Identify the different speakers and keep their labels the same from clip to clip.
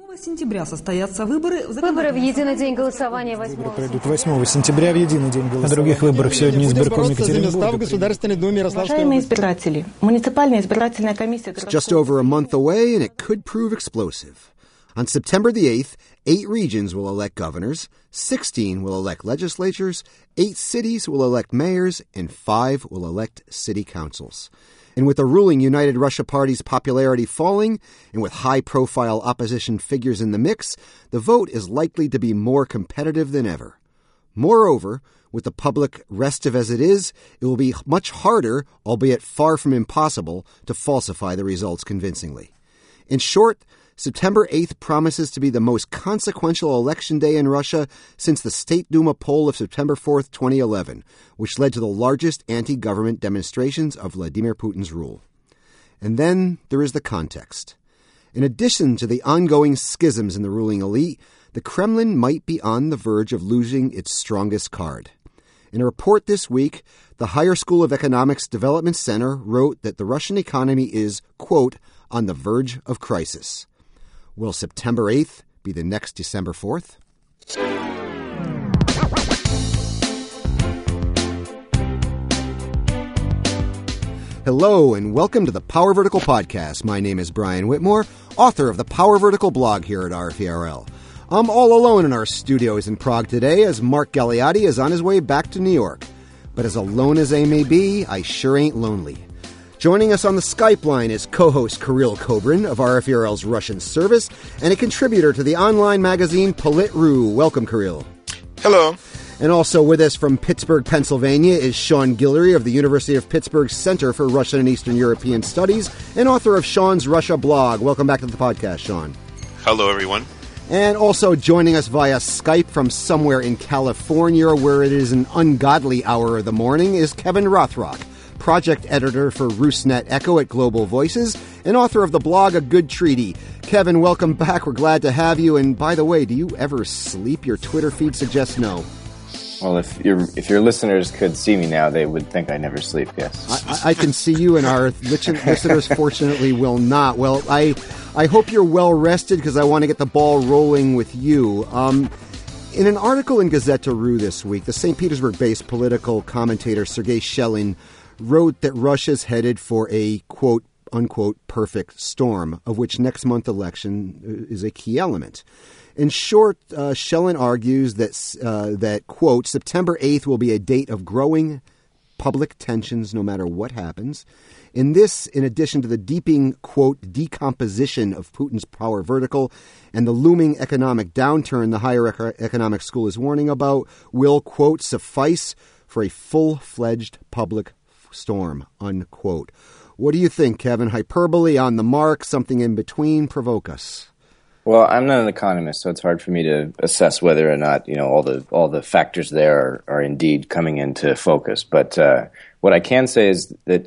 Speaker 1: Выборы в единый день голосования 8
Speaker 2: пройдут 8 сентября в единый день голосования. О других выборах сегодня избирком Екатеринбурга.
Speaker 3: Уважаемые избиратели, муниципальная избирательная комиссия...
Speaker 4: It's just over a month away, and it could prove explosive. On September the 8th, 8 regions will elect governors, 16 will elect legislatures, 8 cities will elect mayors, and 5 will elect city councils. And with the ruling United Russia Party's popularity falling, and with high-profile opposition figures in the mix, the vote is likely to be more competitive than ever. Moreover, with the public restive as it is, it will be much harder, albeit far from impossible, to falsify the results convincingly. In short, September 8th promises to be the most consequential election day in Russia since the State Duma poll of September 4th, 2011, which led to the largest anti-government demonstrations of Vladimir Putin's rule. And then there is the context. In addition to the ongoing schisms in the ruling elite, the Kremlin might be on the verge of losing its strongest card. In a report this week, the Higher School of Economics Development Center wrote that the Russian economy is, quote, on the verge of crisis. Will September 8th be the next December 4th? Hello, and welcome to the Power Vertical Podcast. My name is Brian Whitmore, author of the Power Vertical blog here at RFERL. I'm all alone in our studios in Prague today as Mark Galeotti is on his way back to New York. But as alone as I may be, I sure ain't lonely. Joining us on the Skype line is co-host Kirill Kobrin of RFERL's Russian service and a contributor to the online magazine Polit.ru. Welcome, Kirill.
Speaker 5: Hello.
Speaker 4: And also with us from Pittsburgh, Pennsylvania is Sean Guillory of the University of Pittsburgh Center for Russian and Eastern European Studies and author of Sean's Russia blog. Welcome back to the podcast, Sean.
Speaker 5: Hello, everyone.
Speaker 4: And also joining us via Skype from somewhere in California where it is an ungodly hour of the morning is Kevin Rothrock, project editor for Rusnet Echo at Global Voices, and author of the blog A Good Treaty. Kevin, welcome back. We're glad to have you. And by the way, do you ever sleep? Your Twitter feed suggests no.
Speaker 6: Well, if your listeners could see me now, they would think I never sleep, yes.
Speaker 4: I can see you, and our listeners fortunately will not. Well, I hope you're well rested because I want to get the ball rolling with you. In an article in Gazeta.ru this week, the St. Petersburg-based political commentator Sergei Shelin wrote that Russia's headed for a, quote, unquote, perfect storm, of which next month's election is a key element. In short, Shelin argues that, quote, September 8th will be a date of growing public tensions no matter what happens. In this, in addition to the deepening, quote, decomposition of Putin's power vertical and the looming economic downturn the higher economic school is warning about, will, quote, suffice for a full-fledged public storm, unquote. What do you think, Kevin? Hyperbole, on the mark, something in between? Provoke us.
Speaker 6: Well, I'm not an economist, so it's hard for me to assess whether or not all the factors there are indeed coming into focus. But what I can say is that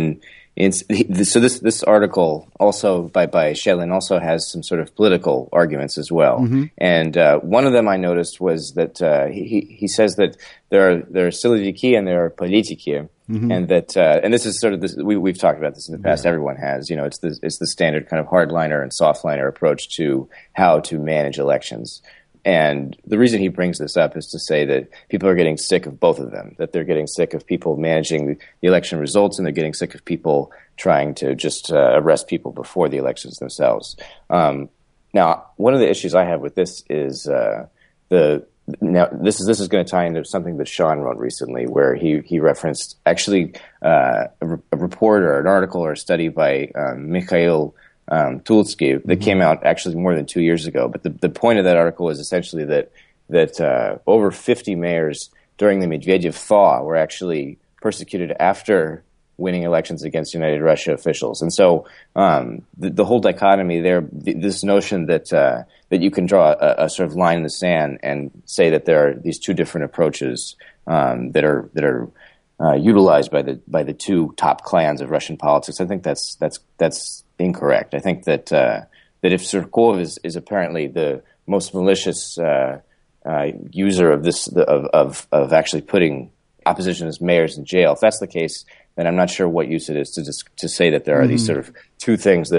Speaker 6: this article also by Shelin also has some sort of political arguments as well. Mm-hmm. And one of them I noticed was that he says that there are siloviki and there are politiki. Mm-hmm. And that, and this is sort of this. We've talked about this in the past. Yeah. Everyone has. It's the standard kind of hardliner and softliner approach to how to manage elections. And the reason he brings this up is to say that people are getting sick of both of them. That they're getting sick of people managing the election results, and they're getting sick of people trying to just arrest people before the elections themselves. Now, one of the issues I have with this is Now, this is going to tie into something that Sean wrote recently, where he referenced actually a report or an article or a study by Mikhail Tulsky that came out actually more than 2 years ago. But the point of that article is essentially that over 50 mayors during the Medvedev thaw were actually persecuted after winning elections against United Russia officials. And so the whole dichotomy there, this notion that you can draw a sort of line in the sand and say that there are these two different approaches that are utilized by the two top clans of Russian politics, I think that's incorrect. I think that if Surkov is apparently the most malicious user of this of actually putting oppositionist mayors in jail, if that's the case, then I'm not sure what use it is to say that there are these sort of two things that are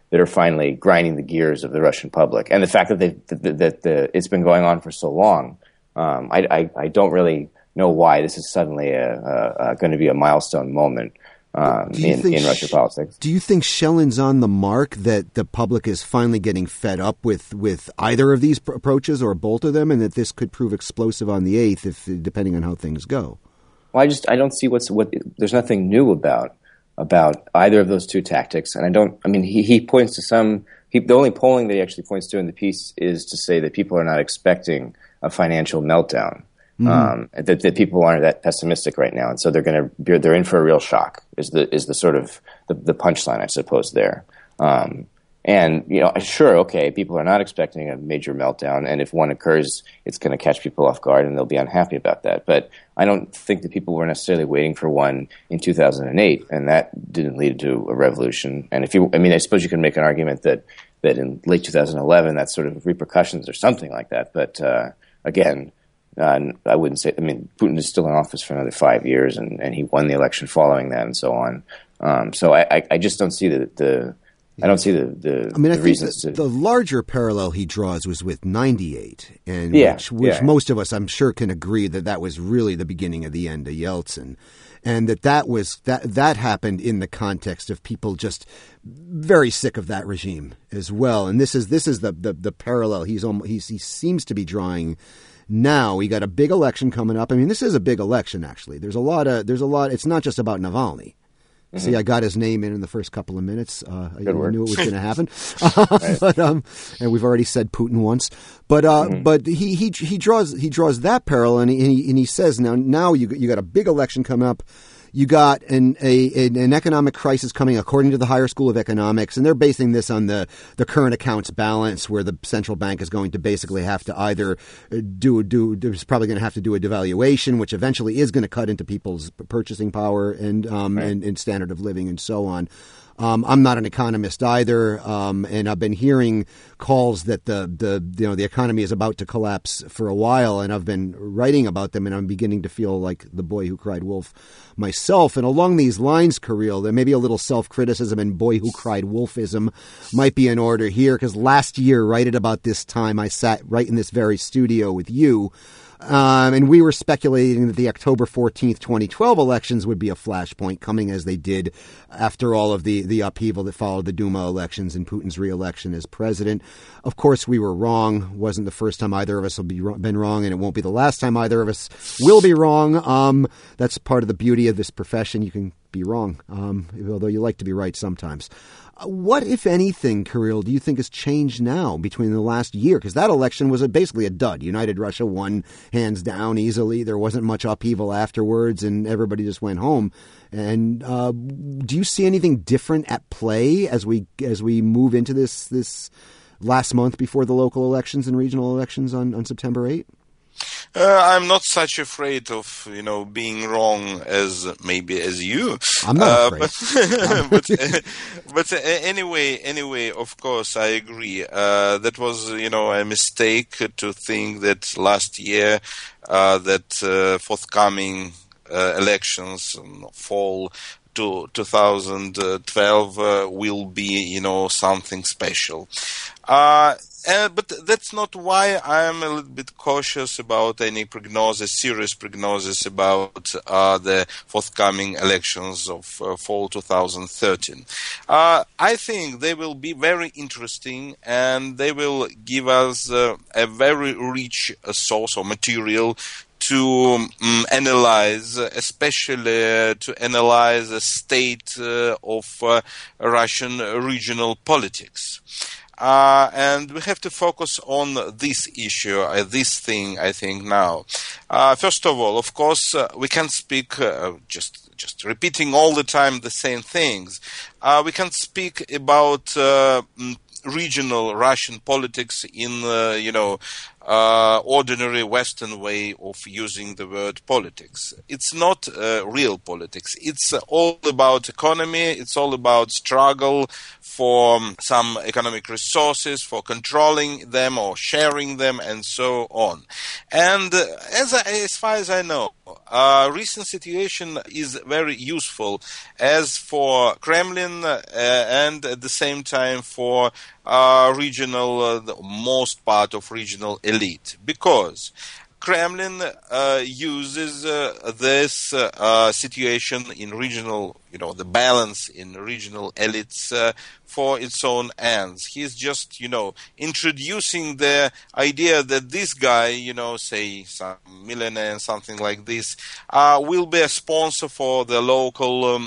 Speaker 6: that are finally grinding the gears of the Russian public, and the fact that it's been going on for so long. I don't really know why this is suddenly going to be a milestone moment in Russian politics.
Speaker 4: Do you think Shelin's on the mark, that the public is finally getting fed up with either of these approaches or both of them, and that this could prove explosive on the 8th, depending on how things go?
Speaker 6: Well, I don't see there's nothing new about either of those two tactics, and he points to the only polling that he actually points to in the piece is to say that people are not expecting a financial meltdown. That people aren't that pessimistic right now, and so they're in for a real shock. Is the sort of the punchline, I suppose, there. And sure, okay, people are not expecting a major meltdown, and if one occurs, it's going to catch people off guard, and they'll be unhappy about that. But I don't think that people were necessarily waiting for one in 2008, and that didn't lead to a revolution. And I suppose you can make an argument that in late 2011, that's sort of repercussions or something like that. But again. I wouldn't say. Putin is still in office for another 5 years, and he won the election following that, and so on. So I just don't see the reasons.
Speaker 4: The larger parallel he draws was with '98, and which most of us, I'm sure, can agree that was really the beginning of the end of Yeltsin, and that happened in the context of people just very sick of that regime as well. And this is the parallel he seems to be drawing. Now we got a big election coming up. This is a big election, actually. There's a lot. It's not just about Navalny. Mm-hmm. See, I got his name in the first couple of minutes. I knew it was going to happen. But and we've already said Putin once. But but he draws that parallel, and he says now you got a big election coming up. You got an economic crisis coming, according to the Higher School of Economics, and they're basing this on the current accounts balance, where the central bank is going to basically have to either there's probably going to have to do a devaluation, which eventually is going to cut into people's purchasing power and standard of living and so on. I'm not an economist either, and I've been hearing calls that the economy is about to collapse for a while, and I've been writing about them, and I'm beginning to feel like the boy who cried wolf myself. And along these lines, Kirill, there may be a little self-criticism and boy who cried wolfism might be in order here, because last year, right at about this time, I sat right in this very studio with you. And we were speculating that the October 14th, 2012 elections would be a flashpoint, coming as they did after all of the upheaval that followed the Duma elections and Putin's re-election as president. Of course, we were wrong. Wasn't the first time either of us have been wrong, and it won't be the last time either of us will be wrong. That's part of the beauty of this profession. You can be wrong, although you like to be right sometimes. What, if anything, Kirill, do you think has changed now between the last year? Because that election was basically a dud. United Russia won hands down easily. There wasn't much upheaval afterwards, and everybody just went home. And do you see anything different at play as we move into this last month before the local elections and regional elections on September 8th?
Speaker 5: I'm not such afraid of, being wrong as you.
Speaker 4: I'm not afraid.
Speaker 5: But anyway, of course, I agree. That was, a mistake to think that last year, that forthcoming elections fall to 2012 will be, something special. But that's not why I'm a little bit cautious about any serious prognosis about the forthcoming elections of fall 2013. I think they will be very interesting, and they will give us a very rich source of material to analyze, especially to analyze the state of Russian regional politics. And we have to focus on this issue, this thing, I think, now. First of all, of course, we can speak, just repeating all the time the same things. We can speak about regional Russian politics in, ordinary Western way of using the word politics. It's not real politics. It's all about economy. It's all about struggle for some economic resources, for controlling them or sharing them, and so on. And as far as I know, recent situation is very useful as for Kremlin and at the same time for regional, the most part of regional elite, because Kremlin uses this situation in regional, the balance in regional elites for its own ends. He's just, introducing the idea that this guy, say some millionaire, something like this, will be a sponsor for the local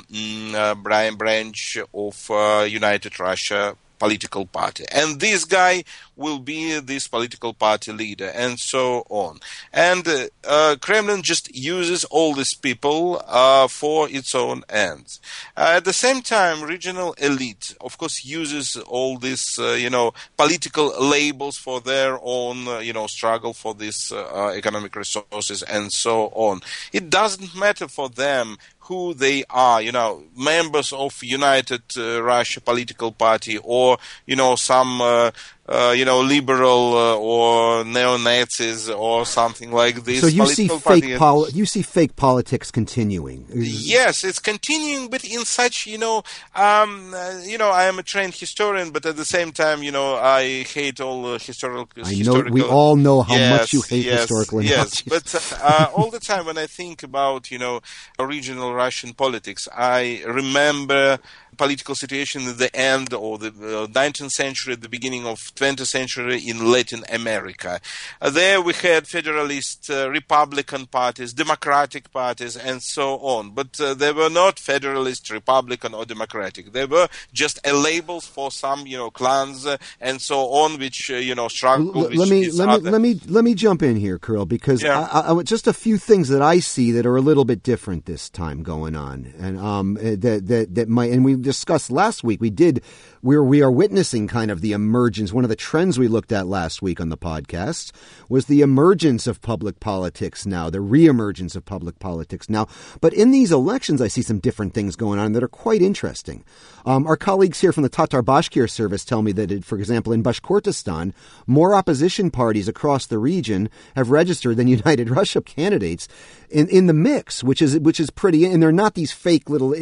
Speaker 5: branch of United Russia political party, and this guy will be this political party leader, and so on. And Kremlin just uses all these people for its own ends. At the same time, regional elite, of course, uses all these, political labels for their own, struggle for these economic resources, and so on. It doesn't matter for them who they are, members of United Russia political party, or, some liberal or neo-Nazis or something like this.
Speaker 4: So you see fake politics continuing.
Speaker 5: Yes, it's continuing, but in such, I am a trained historian, but at the same time, I hate all historical.
Speaker 4: I know we all know how much you hate historical analogies.
Speaker 5: Yes, but all the time when I think about, regional Russian politics, I remember political situation at the end of the 19th century, at the beginning of 20th century in Latin America. There we had federalist Republican parties, Democratic parties, and so on. But they were not federalist, Republican, or Democratic. They were just labels for some, clans and so on, which struggle.
Speaker 4: Let me jump in here, Kirill, because I just a few things that I see that are a little bit different this time going on, and that might, and we discussed last week. We are witnessing kind of the emergence. One of the trends we looked at last week on the podcast was the emergence of public politics now, the reemergence of public politics now. But in these elections, I see some different things going on that are quite interesting. Our colleagues here from the Tatar Bashkir service tell me that, for example, in Bashkortostan, more opposition parties across the region have registered than United Russia candidates in the mix, which is pretty. And they're not these fake little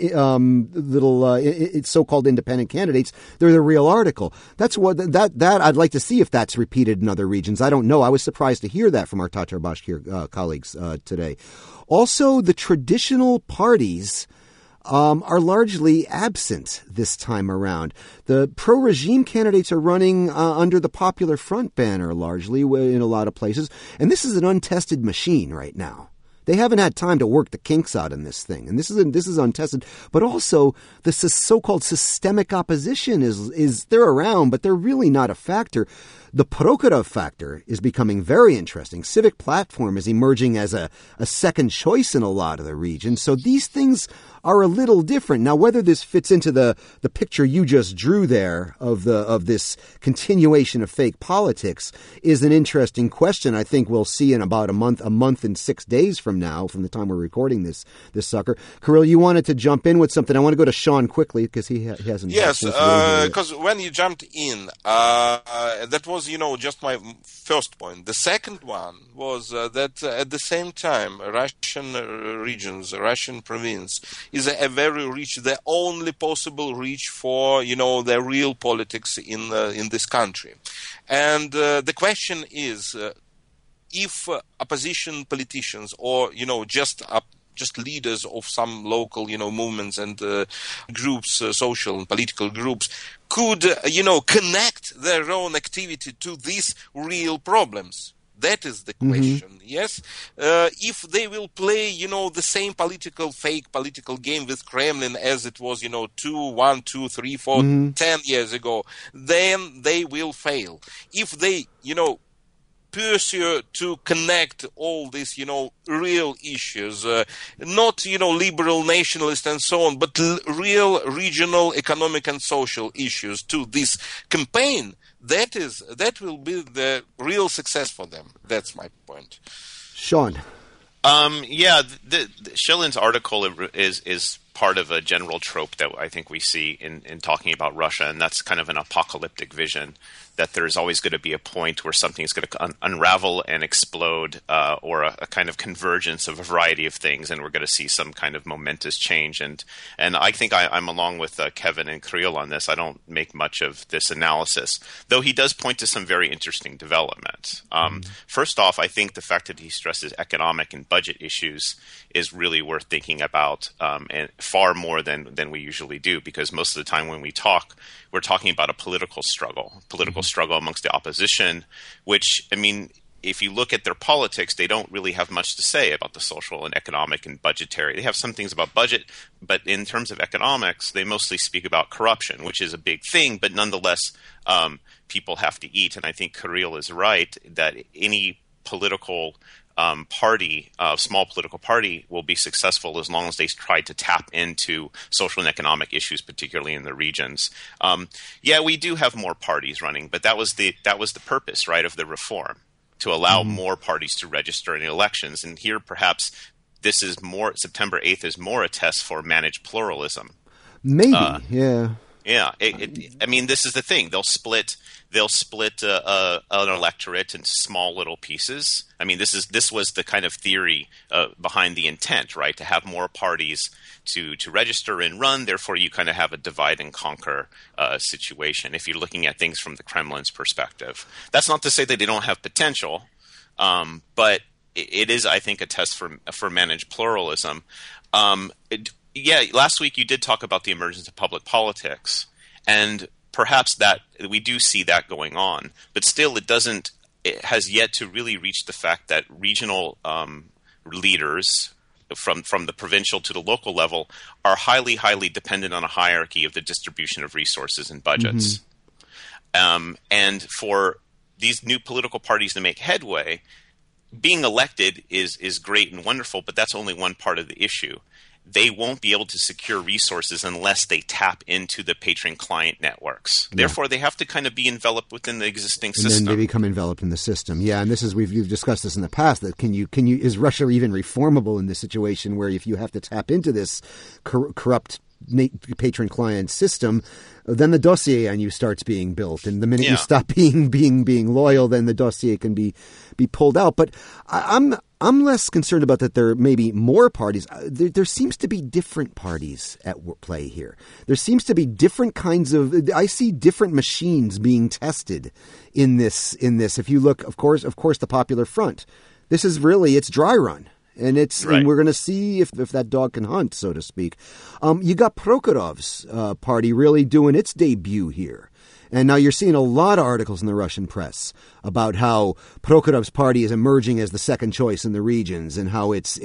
Speaker 4: so-called independent candidates. They're the real article. That's what that I'd like to see if that's repeated in other regions. I don't know. I was surprised to hear that from our Tatar Bashkir colleagues today. Also, the traditional parties are largely absent this time around. The pro-regime candidates are running under the Popular Front banner largely in a lot of places, and this is an untested machine right now. They haven't had time to work the kinks out in this thing, and this is untested. But also, the so-called systemic opposition is they're around, but they're really not a factor. The Prokhorov factor is becoming very interesting. Civic Platform is emerging as a second choice in a lot of the region. So these things are a little different. Now, whether this fits into the picture you just drew there of this continuation of fake politics is an interesting question. I think we'll see in about a month and 6 days from now, from the time we're recording this sucker. Kirill, you wanted to jump in with something. I want to go to Sean quickly because he hasn't.
Speaker 5: Yes, because when you jumped in, that was, just my first point. The second one was that at the same time, Russian regions, Russian province is a very rich, the only possible reach for, the real politics in this country. And the question is, if opposition politicians or, just leaders of some local, movements and groups, social and political groups, could, connect their own activity to these real problems. That is the question, yes? If they will play, the same fake political game with Kremlin as it was, 1, 2, 3, 4, 10 years ago, then they will fail. If they, pursue to connect all these, real issues, not, liberal nationalist and so on, but real regional economic and social issues to this campaign, that will be the real success for them. That's my point.
Speaker 4: Sean.
Speaker 7: The Shelin's article is part of a general trope that I think we see in talking about Russia, and that's kind of an apocalyptic vision, that there's always going to be a point where something is going to unravel and explode, or a kind of convergence of a variety of things, and we're going to see some kind of momentous change. And I think I'm along with Kevin and Kirill on this. I don't make much of this analysis, though he does point to some very interesting developments. First off, I think the fact that he stresses economic and budget issues is really worth thinking about, and far more than we usually do, because most of the time when we talk, we're talking about a political struggle amongst the opposition, which, I mean, if you look at their politics, they don't really have much to say about the social and economic and budgetary. They have some things about budget, but in terms of economics, they mostly speak about corruption, which is a big thing, but nonetheless, people have to eat. And I think Kirill is right that any political party, small political party, will be successful as long as they try to tap into social and economic issues, particularly in the regions. We do have more parties running, but that was the purpose, right, of the reform, to allow more parties to register in the elections. And here, perhaps, this is more, September 8th is more a test for managed pluralism.
Speaker 4: Maybe, yeah.
Speaker 7: Yeah, I mean, this is the thing. They'll split an electorate into small little pieces. I mean, this was the kind of theory behind the intent, right? To have more parties to register and run. Therefore, you kind of have a divide and conquer situation. If you're looking at things from the Kremlin's perspective, that's not to say that they don't have potential, but it is, I think, a test for managed pluralism. Last week you did talk about the emergence of public politics, and perhaps that we do see that going on, but still it has yet to really reach the fact that regional leaders from the provincial to the local level are highly, highly dependent on a hierarchy of the distribution of resources and budgets. And for these new political parties to make headway, being elected is great and wonderful, but that's only one part of the issue. They won't be able to secure resources unless they tap into the patron-client networks. Yeah. Therefore, they have to kind of be enveloped within the existing system.
Speaker 4: And then they become enveloped in the system. Yeah, and this is we've discussed this in the past. That is Russia even reformable in this situation where if you have to tap into this corrupt patron-client system, then the dossier on you starts being built, and the minute you stop being loyal, then the dossier can be pulled out. But I'm less concerned about that there may be more parties. There seems to be different parties at play here. There seems to be different kinds of. I see different machines being tested in this. If you look, of course, the Popular Front. This is really it's dry run. And and we're going to see if that dog can hunt, so to speak. You got Prokhorov's party really doing its debut here. And now you're seeing a lot of articles in the Russian press about how Prokhorov's party is emerging as the second choice in the regions, and how it's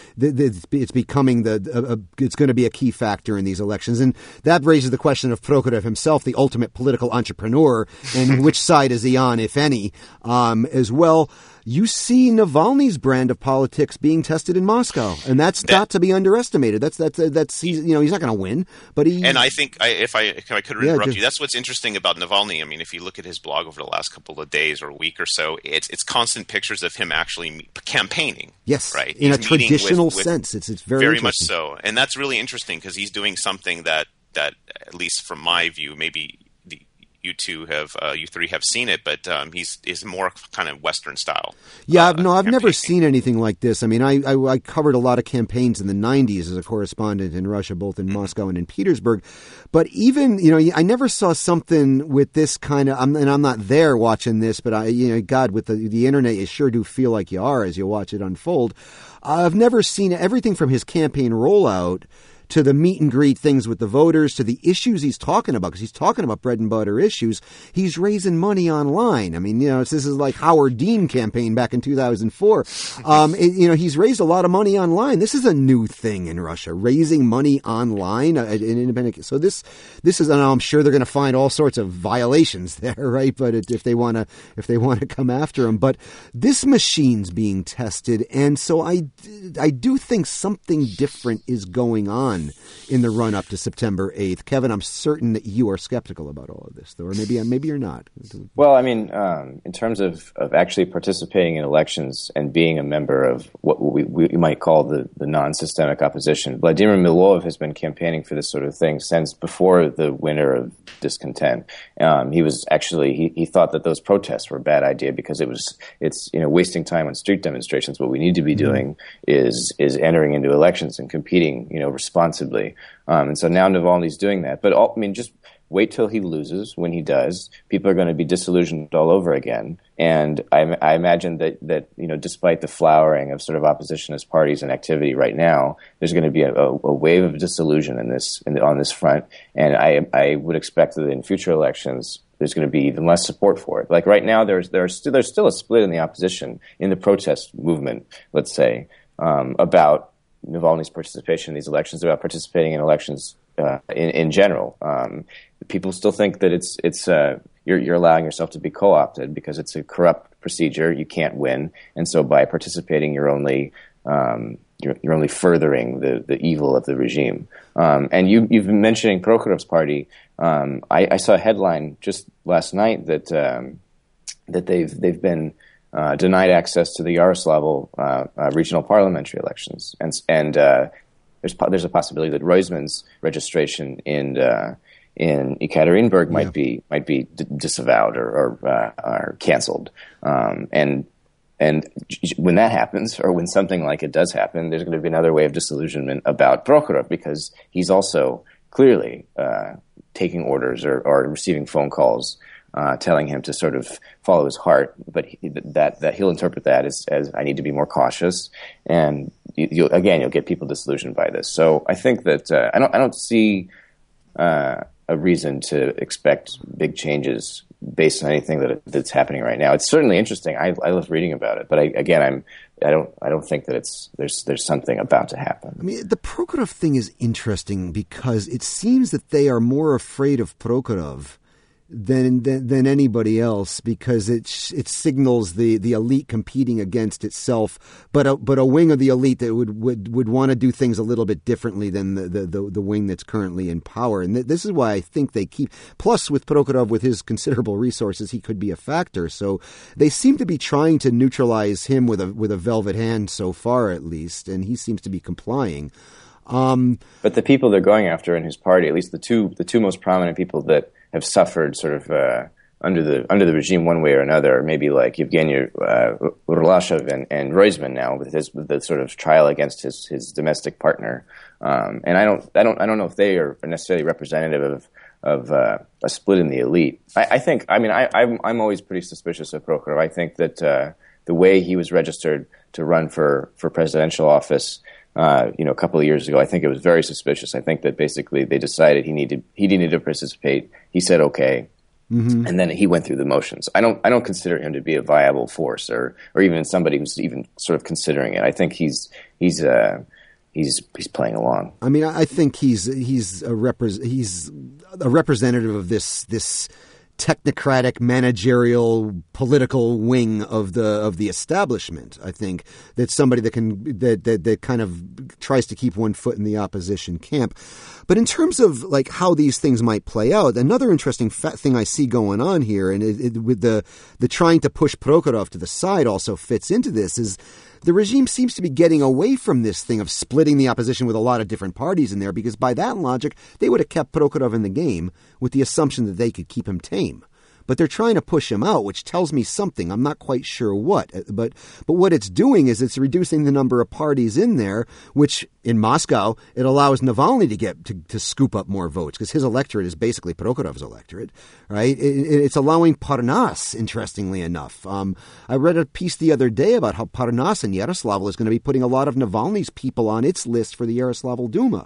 Speaker 4: becoming it's going to be a key factor in these elections. And that raises the question of Prokhorov himself, the ultimate political entrepreneur, and which side is he on, if any, as well. You see Navalny's brand of politics being tested in Moscow, and that's not to be underestimated. That's he's not going to win, but he. And
Speaker 7: I think if I could interrupt you, that's what's interesting about Navalny. I mean, if you look at his blog over the last couple of days or a week or so, it's constant pictures of him actually campaigning.
Speaker 4: Yes,
Speaker 7: right.
Speaker 4: In a traditional sense, it's very
Speaker 7: much so, and that's really interesting because he's doing something that at least from my view, maybe. You three have seen it, but he's more kind of Western style.
Speaker 4: Yeah, I've never seen anything like this. I mean, I covered a lot of campaigns in the 90s as a correspondent in Russia, both in Moscow and in Petersburg. But even, I never saw something with this kind of, and I'm not there watching this, but God, with the internet, you sure do feel like you are as you watch it unfold. I've never seen everything from his campaign rollout to the meet and greet things with the voters, to the issues he's talking about, because he's talking about bread and butter issues. He's raising money online. I mean, this is like Howard Dean campaign back in 2004. He's raised a lot of money online. This is a new thing in Russia, raising money online, an independent. So this is, and I'm sure they're going to find all sorts of violations there, right? But if they want to come after him, but this machine's being tested, and so I do think something different is going on done in the run-up to September 8th. Kevin, I'm certain that you are skeptical about all of this, though, or maybe you're not.
Speaker 6: Well, I mean, in terms of actually participating in elections and being a member of what we might call the non-systemic opposition, Vladimir Milov has been campaigning for this sort of thing since before the winter of discontent. He thought that those protests were a bad idea because it's wasting time on street demonstrations. What we need to be doing is entering into elections and competing, responsibly. And so now Navalny's doing that. But just wait till he loses. When he does, people are going to be disillusioned all over again. And I imagine that despite the flowering of sort of oppositionist parties and activity right now, there's going to be a wave of disillusion on this front. And I would expect that in future elections, there's going to be even less support for it. Like right now, there's still a split in the opposition, in the protest movement, let's say, about Navalny's participation in these elections, about participating in elections in general. People still think that you're allowing yourself to be co-opted because it's a corrupt procedure. You can't win, and so by participating, you're only furthering the evil of the regime. And you've been mentioning Prokhorov's party. I saw a headline just last night that they've been denied access to the Yaroslavl regional parliamentary elections, and there's a possibility that Roizman's registration in Ekaterinburg might be disavowed or canceled, and when that happens, or when something like it does happen, there's going to be another wave of disillusionment about Prokhorov because he's also clearly taking orders or receiving phone calls telling him to sort of follow his heart, but that he'll interpret that as I need to be more cautious, and you'll get people disillusioned by this. So I think that I don't see a reason to expect big changes based on anything that's happening right now. It's certainly interesting. I love reading about it, but I don't think that there's something about to happen.
Speaker 4: I mean, the Prokhorov thing is interesting because it seems that they are more afraid of Prokhorov than anybody else, because it signals the elite competing against itself, but a wing of the elite that would want to do things a little bit differently than the wing that's currently in power. And this is why I think they keep. Plus, with Prokhorov, with his considerable resources, he could be a factor. So they seem to be trying to neutralize him with a velvet hand so far, at least, and he seems to be complying.
Speaker 6: But the people they're going after in his party, at least the two most prominent people that have suffered sort of under the regime one way or another, maybe like Yevgeny Urlashev and Roizman now with the sort of trial against his domestic partner. And I don't know if they are necessarily representative of a split in the elite. I'm always pretty suspicious of Prokhorov. I think that the way he was registered to run for presidential office, a couple of years ago, I think it was very suspicious. I think that basically they decided he needed to participate. He said okay, and then he went through the motions. I don't consider him to be a viable force, or even somebody who's even sort of considering it. I think he's playing along. I mean,
Speaker 4: I think he's a representative of this technocratic, managerial, political wing of the establishment. I think that's somebody that kind of tries to keep one foot in the opposition camp. But in terms of like how these things might play out, another interesting thing I see going on here, and with the trying to push Prokhorov to the side also fits into this, is the regime seems to be getting away from this thing of splitting the opposition with a lot of different parties in there, because by that logic, they would have kept Prokhorov in the game with the assumption that they could keep him tame. But they're trying to push him out, which tells me something. I'm not quite sure what. But what it's doing is it's reducing the number of parties in there, which in Moscow, it allows Navalny to get to scoop up more votes, because his electorate is basically Prokhorov's electorate, right? It's allowing Parnas, interestingly enough. I read a piece the other day about how Parnas in Yaroslavl is going to be putting a lot of Navalny's people on its list for the Yaroslavl Duma.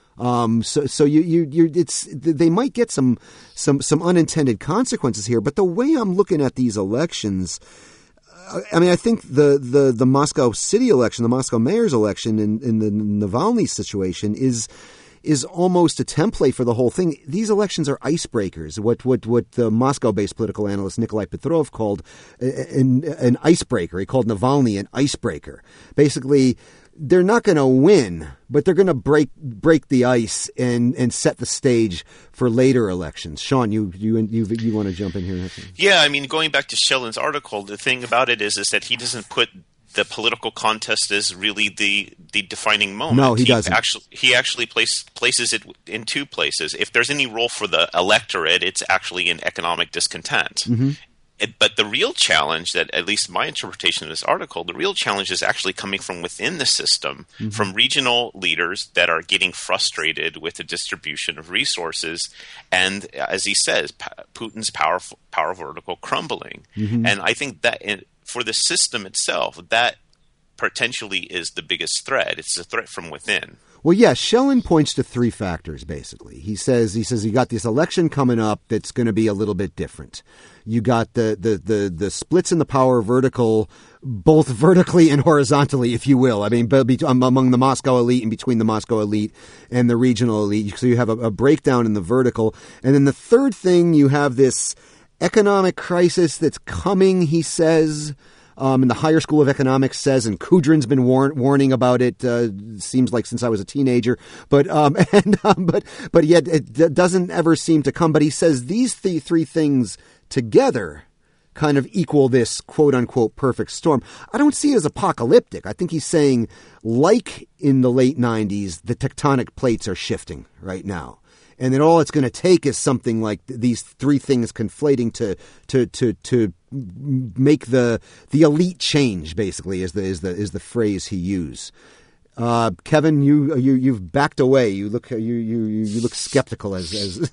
Speaker 4: So they might get some unintended consequences here. But the way I'm looking at these elections, I mean, I think the Moscow city election, the Moscow mayor's election in the Navalny situation is almost a template for the whole thing. These elections are icebreakers. What the Moscow-based political analyst Nikolai Petrov called an icebreaker. He called Navalny an icebreaker. Basically, they're not going to win, but they're going to break the ice and set the stage for later elections. Sean, you want to jump in here?
Speaker 7: Yeah, I mean, going back to Shelin's article, the thing about it is that he doesn't put the political contest as really the defining moment.
Speaker 4: No, he doesn't.
Speaker 7: He actually places it in two places. If there's any role for the electorate, it's actually in economic discontent.
Speaker 4: Mm-hmm.
Speaker 7: But the real challenge, that at least my interpretation of this article, the real challenge is actually coming from within the system,
Speaker 4: mm-hmm.
Speaker 7: from regional leaders that are getting frustrated with the distribution of resources, and as he says, Putin's power vertical crumbling.
Speaker 4: Mm-hmm.
Speaker 7: And I think that for the system itself, that potentially is the biggest threat. It's a threat from within.
Speaker 4: Well, yeah, Shelin points to three factors, basically. He says you got this election coming up that's going to be a little bit different. You got the splits in the power vertical, both vertically and horizontally, if you will. I mean, among the Moscow elite and between the Moscow elite and the regional elite. So you have a breakdown in the vertical. And then the third thing, you have this economic crisis that's coming, he says. And the Higher School of Economics says, and Kudrin's been warning about it. Seems like since I was a teenager, but yet it doesn't ever seem to come. But he says these three things together kind of equal this quote unquote perfect storm. I don't see it as apocalyptic. I think he's saying, like in the late 90s, the tectonic plates are shifting right now. And then all it's going to take is something like these three things conflating to make the elite change. Basically, is the phrase he used. Kevin, you've backed away. You look skeptical as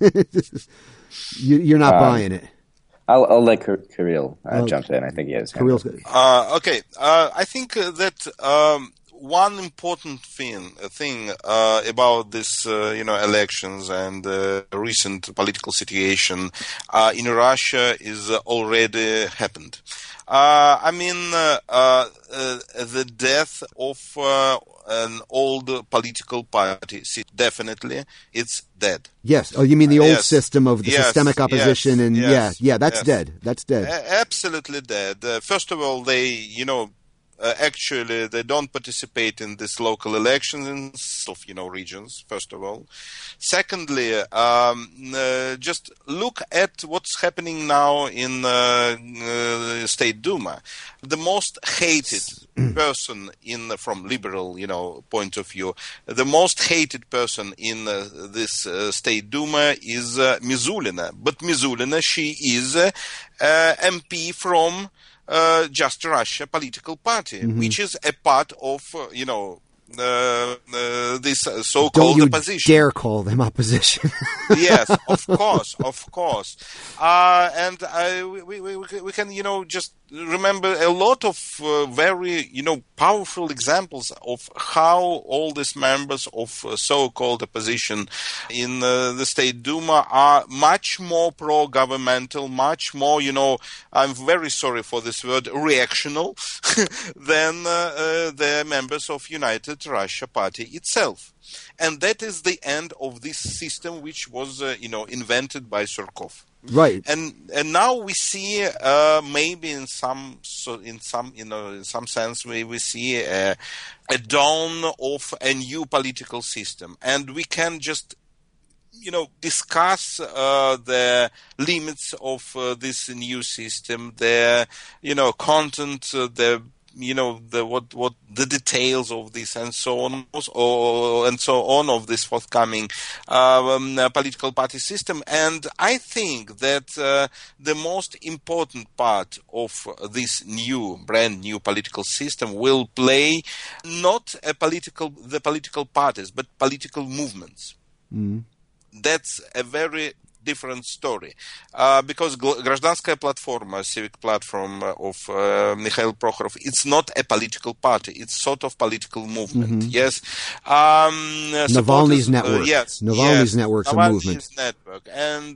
Speaker 4: you're not buying it.
Speaker 6: I'll let Kirill jump in. I think he has.
Speaker 4: Kirill's good.
Speaker 5: Okay, I think that. One important thing about this, elections and recent political situation in Russia is already happened. The death of an old political party, definitely, it's dead.
Speaker 4: Yes. Oh, you mean the old system of the systemic opposition? That's dead. That's dead.
Speaker 5: Absolutely dead. First of all, they, actually, they don't participate in this local elections in regions, first of all. Secondly, just look at what's happening now in State Duma. The most hated person from liberal, point of view, the most hated person in this State Duma is Mizulina. But Mizulina, she is MP from Just Russia political party, mm-hmm. which is a part of, this so-called opposition.
Speaker 4: Don't you dare call them opposition.
Speaker 5: Yes, of course. And we can, just remember a lot of very, powerful examples of how all these members of so-called opposition in the State Duma are much more pro-governmental, much more, I'm very sorry for this word, reactional than the members of United Russia Party itself. And that is the end of this system, which was, invented by Surkov.
Speaker 4: Right.
Speaker 5: And now we see maybe in some sense we see a dawn of a new political system, and we can just discuss the limits of this new system, the content, the details of this and so on of this forthcoming political party system. And I think that the most important part of this brand new political system will play not the political parties, but political movements.
Speaker 4: Mm.
Speaker 5: That's a very different story, because Гражданская платформа, civic platform of Mikhail Prokhorov, it's not a political party, it's sort of political movement. Mm-hmm. Yes.
Speaker 4: Navalny's network. Navalny's network's a movement.
Speaker 5: Network. And,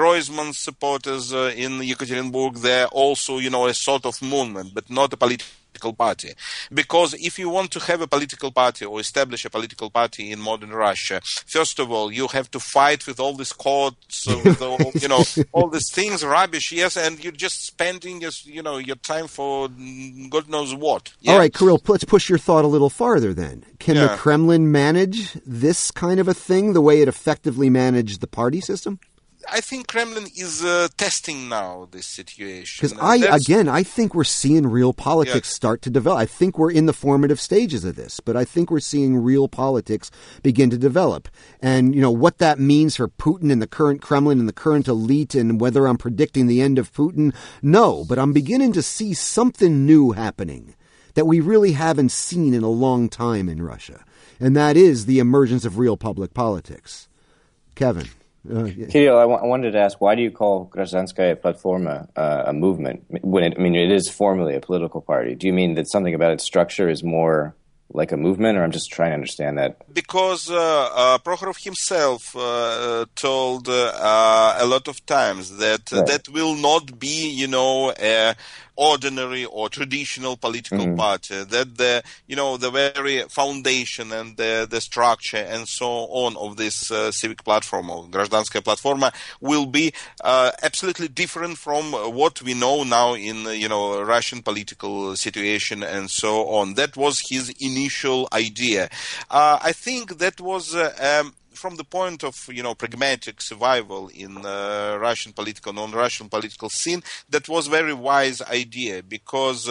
Speaker 5: Roizman's supporters in Yekaterinburg, they're also, a sort of movement, but not a political political party. Because if you want to have a political party or establish a political party in modern Russia, first of all, you have to fight with all these courts, with all, all these things, rubbish, yes, and you're just spending your time for God knows what. Yeah?
Speaker 4: All right, Kirill, let's push your thought a little farther then. Can the Kremlin manage this kind of a thing the way it effectively managed the party system?
Speaker 5: I think Kremlin is testing now this situation.
Speaker 4: Because I think we're seeing real politics start to develop. I think we're in the formative stages of this, but I think we're seeing real politics begin to develop. And, what that means for Putin and the current Kremlin and the current elite and whether I'm predicting the end of Putin, no. But I'm beginning to see something new happening that we really haven't seen in a long time in Russia. And that is the emergence of real public politics. Kevin.
Speaker 6: Kirill, I wanted to ask, why do you call Grazdanskaya Platforma a movement when it is formally a political party? Do you mean that something about its structure is more like a movement, or I'm just trying to understand that?
Speaker 5: Because Prokhorov himself told a lot of times that that will not be, a ordinary or traditional political party, that the very foundation and the structure and so on of this civic platform, or Grazdanskaya Platforma, will be absolutely different from what we know now in Russian political situation and so on. That was his initial idea. I think that was from the point of pragmatic survival in Russian political, non-Russian political scene, that was very wise idea, because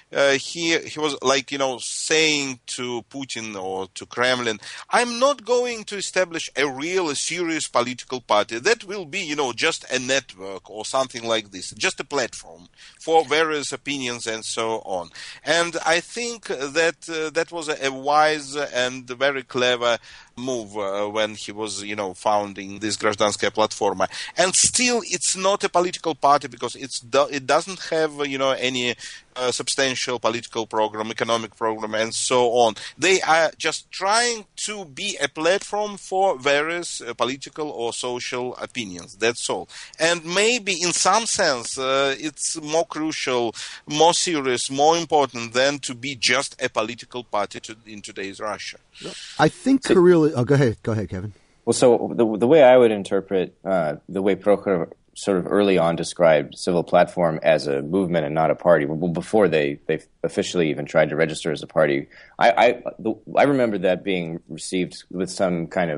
Speaker 5: he was like saying to Putin or to Kremlin, I'm not going to establish a serious political party. That will be just a network or something like this, just a platform for various opinions and so on. And I think that that was a wise and very clever move when he was, founding this Grazdanskaya Platforma. And still, it's not a political party because it doesn't have, any substantial political program, economic program, and so on. They are just trying to be a platform for various political or social opinions. That's all. And maybe in some sense, it's more crucial, more serious, more important than to be just a political party in today's Russia.
Speaker 4: I think Kirill... Oh, go ahead, Kevin.
Speaker 6: Well, so the way I would interpret the way Prokhorov sort of early on described Civil Platform as a movement and not a party, well, before they officially even tried to register as a party, I remember that being received with some kind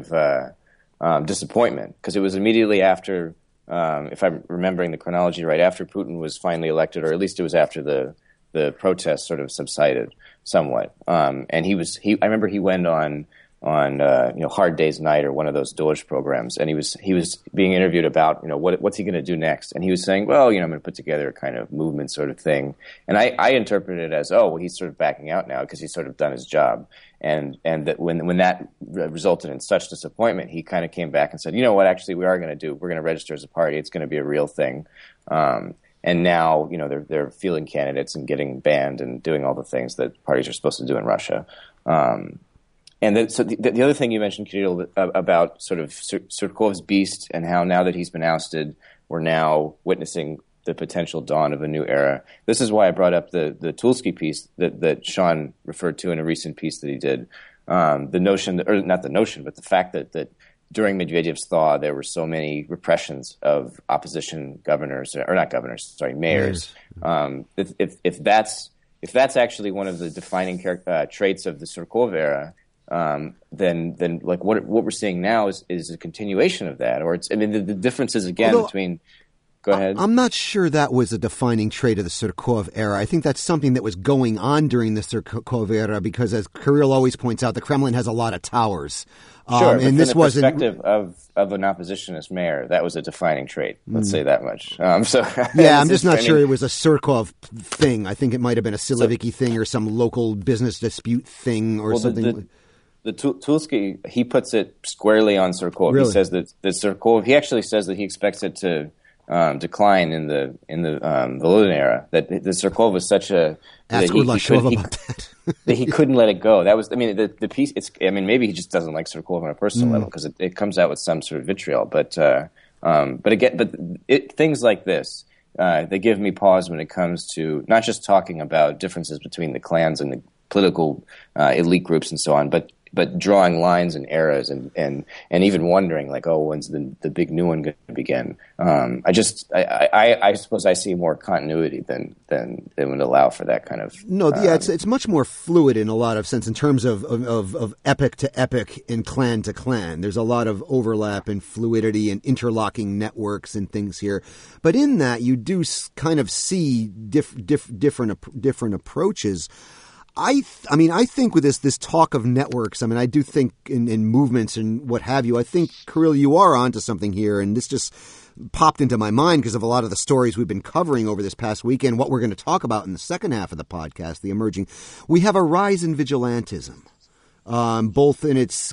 Speaker 6: of disappointment, because it was immediately after, if I'm remembering the chronology right, after Putin was finally elected, or at least it was after the protests sort of subsided somewhat. And I remember he went on Hard Day's Night or one of those Doge programs, and he was being interviewed about what's he going to do next, and he was saying, well, I'm going to put together a kind of movement sort of thing, and I interpreted it as, he's sort of backing out now because he's sort of done his job, and that when that resulted in such disappointment, he kind of came back and said, what, actually we're going to register as a party, it's going to be a real thing. And now, they're fielding candidates and getting banned and doing all the things that parties are supposed to do in Russia. And the other thing you mentioned, Kirill, about sort of Surkov's beast, and how now that he's been ousted, we're now witnessing the potential dawn of a new era. This is why I brought up the Tulsky piece that Sean referred to in a recent piece that he did. The notion, or not the notion, but the fact that during Medvedev's thaw, there were so many repressions of opposition governors, or not governors, sorry, mayors. If that's actually one of the defining traits of the Surkov era, then like what we're seeing now is a continuation of that, or the difference is again between. Go ahead. I'm
Speaker 4: not sure that was a defining trait of the Surkov era. I think that's something that was going on during the Surkov era because, as Kirill always points out, the Kremlin has a lot of towers.
Speaker 6: Sure, and this was the perspective of an oppositionist mayor. That was a defining trait. Let's say that much. I'm
Speaker 4: just not sure it was a Surkov thing. I think it might have been a Siloviki thing or some local business dispute thing or something.
Speaker 6: The Tulsky, he puts it squarely on Surkov. Really? He says that Surkov. He actually says that he expects it to decline in the Volodin era. That the Surkov was such a
Speaker 4: ask Urlashov about that.
Speaker 6: That he couldn't let it go. That was, the piece. Maybe he just doesn't like Surkov on a personal level because it comes out with some sort of vitriol. But things like this, they give me pause when it comes to not just talking about differences between the clans and the political elite groups and so on, but drawing lines and eras and even wondering like, oh, when's the big new one going to begin? I suppose I see more continuity than would allow for that kind of.
Speaker 4: No, yeah, it's much more fluid in a lot of sense in terms of epic to epic and clan to clan. There's a lot of overlap and fluidity and interlocking networks and things here, but in that you do kind of see different approaches. I think with this talk of networks, I do think in movements and what have you, I think, Kirill, you are onto something here, and this just popped into my mind because of a lot of the stories we've been covering over this past weekend, what we're going to talk about in the second half of the podcast, the emerging. We have a rise in vigilantism. Both in its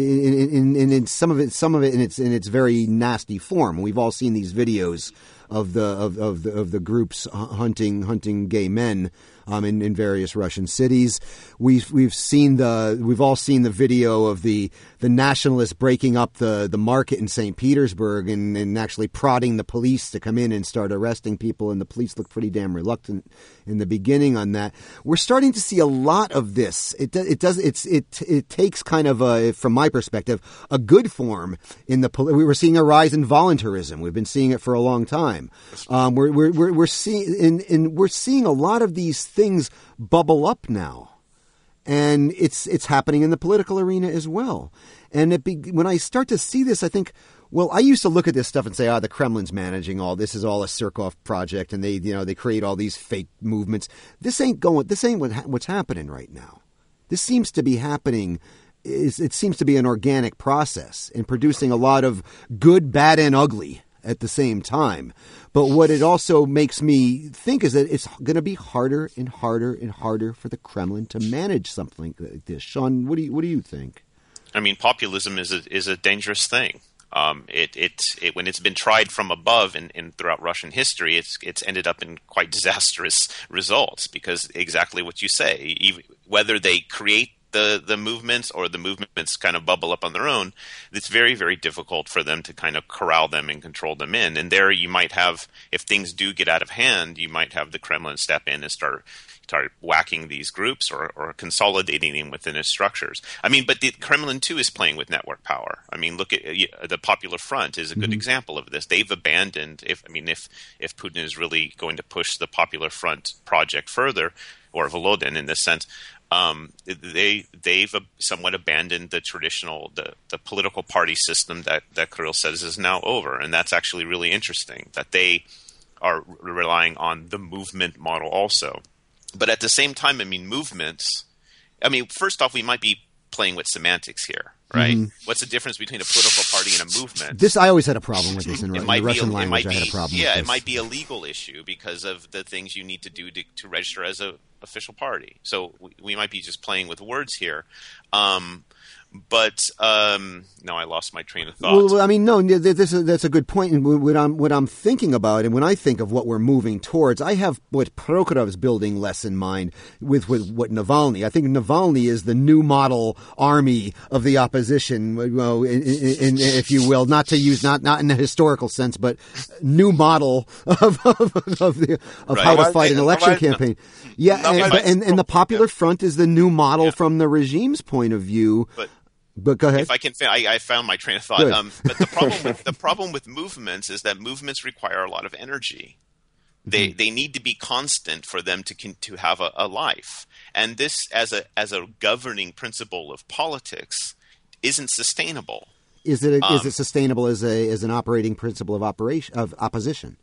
Speaker 4: in some of it in its very nasty form. We've all seen these videos of the groups hunting gay men in various Russian cities. We've all seen the video of the nationalists breaking up the market in St. Petersburg and actually prodding the police to come in and start arresting people, and the police looked pretty damn reluctant in the beginning on that. We're starting to see a lot of this. It takes kind of from my perspective, a good form in the. We were seeing a rise in voluntarism. We've been seeing it for a long time. We're seeing a lot of these things bubble up now, and it's happening in the political arena as well. And when I start to see this, I think, well, I used to look at this stuff and say, the Kremlin's managing all this. Is all a Surkov project, and they create all these fake movements. This ain't what's happening right now. This seems to be happening. It seems to be an organic process in producing a lot of good, bad, and ugly at the same time. But what it also makes me think is that it's going to be harder and harder and harder for the Kremlin to manage something like this. Sean, what do you think?
Speaker 7: Populism is a dangerous thing. When it's been tried from above and throughout Russian history, it's ended up in quite disastrous results because exactly what you say, whether they create the movements or the movements kind of bubble up on their own, it's very, very difficult for them to kind of corral them and control them in. And there you might have, if things do get out of hand, you might have the Kremlin step in and start whacking these groups or consolidating them within its structures. But the Kremlin too is playing with network power. Look at the Popular Front is a good example of this. They've abandoned, if Putin is really going to push the Popular Front project further, or Volodin in this sense, they've somewhat abandoned the traditional the political party system that Kirill says is now over, and that's actually really interesting that they are relying on the movement model also. But at the same time, movements. First off, we might be playing with semantics here, right? Mm-hmm. What's the difference between a political party and a movement?
Speaker 4: I always had a problem with this in the Russian language. I had a problem.
Speaker 7: Yeah,
Speaker 4: with this.
Speaker 7: It might be a legal issue because of the things you need to do to register as a official party. So we might be just playing with words here. But no, I lost my train of thought.
Speaker 4: Well, no, that's a good point. And what I'm thinking about, and when I think of what we're moving towards, I have what Prokhorov's building less in mind with what Navalny. I think Navalny is the new model army of the opposition, if you will, not in a historical sense, but new model of how to fight an election campaign. Yeah, and the Popular Front is the new model from the regime's point of view. But go ahead.
Speaker 7: If I can, I found my train of thought. But the problem with movements is that movements require a lot of energy. They need to be constant for them to have a life. And this, as a governing principle of politics, isn't sustainable.
Speaker 4: Is it sustainable as an operating principle of opposition?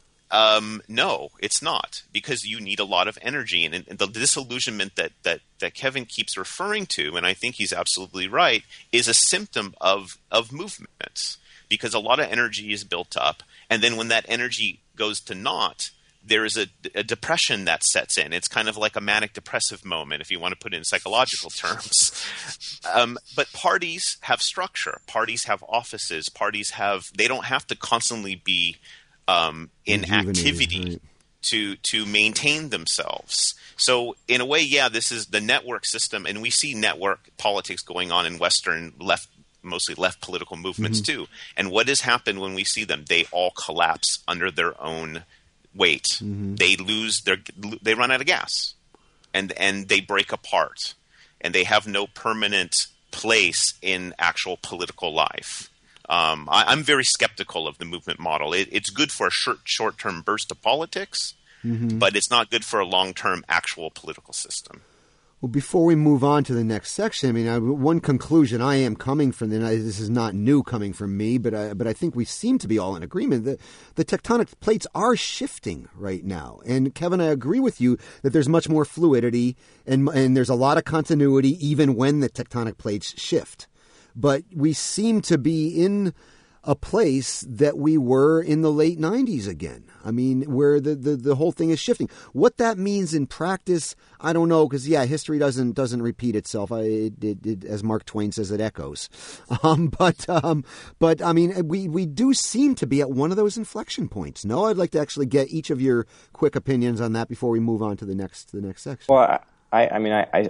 Speaker 7: No, it's not, because you need a lot of energy, and the disillusionment that Kevin keeps referring to, and I think he's absolutely right, is a symptom of movements, because a lot of energy is built up, and then when that energy goes to naught, there is a depression that sets in. It's kind of like a manic depressive moment, if you want to put it in psychological terms. But parties have structure. Parties have offices. They don't have to constantly be in activity to maintain themselves. So in a way, this is the network system, and we see network politics going on in Western mostly left political movements too. And what has happened when we see them? They all collapse under their own weight, they run out of gas, and they break apart, and they have no permanent place in actual political life. I'm very skeptical of the movement model. It's good for a short-term burst of politics, but it's not good for a long-term actual political system.
Speaker 4: Well, before we move on to the next section, I mean, one conclusion I am coming from, and this is not new coming from me, but I think we seem to be all in agreement that the tectonic plates are shifting right now. And Kevin, I agree with you that there's much more fluidity and there's a lot of continuity even when the tectonic plates shift. But we seem to be in a place that we were in the late 90s again. I mean, where the whole thing is shifting. What that means in practice, I don't know, because history doesn't repeat itself. It, as Mark Twain says, it echoes. But I mean, we do seem to be at one of those inflection points. No, I'd like to actually get each of your quick opinions on that before we move on to the next section.
Speaker 6: Well, I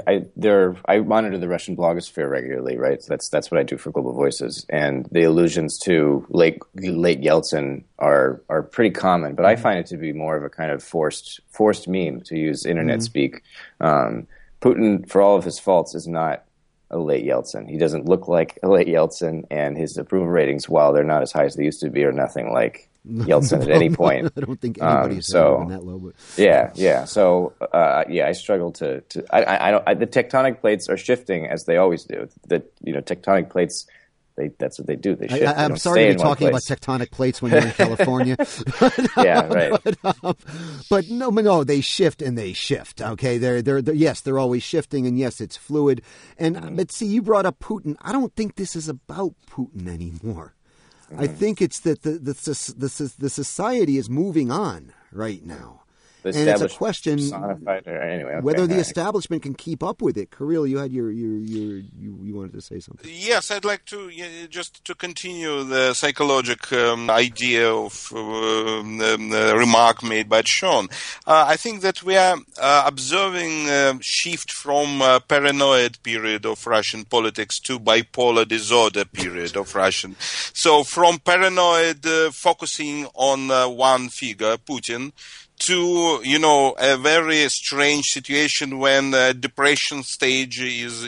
Speaker 6: monitor the Russian blogosphere regularly, right? So that's what I do for Global Voices, and the allusions to late Yeltsin are pretty common. But I find it to be more of a kind of forced meme, to use internet speak. Putin, for all of his faults, is not a late Yeltsin. He doesn't look like a late Yeltsin, and his approval ratings, while they're not as high as they used to be, are nothing like Yeltsin at any point.
Speaker 4: I don't think anybody's even that low. But.
Speaker 6: Yeah. So I struggle to. I don't. The tectonic plates are shifting as they always do. Tectonic plates. That's what they do. They shift.
Speaker 4: I'm sorry to be talking about tectonic plates when you're in California.
Speaker 6: Yeah, right.
Speaker 4: But no, they shift and they shift. Okay, they're always shifting, and yes, it's fluid. But see, you brought up Putin. I don't think this is about Putin anymore. I think it's that the society is moving on right now. And it's a question whether the establishment can keep up with it. Kirill, you had you wanted to say something.
Speaker 5: Yes, I'd like to just to continue the psychological idea of the remark made by Sean. I think that we are observing a shift from paranoid period of Russian politics to bipolar disorder period of Russian. So from paranoid focusing on one figure, Putin, to, a very strange situation when depression stage is,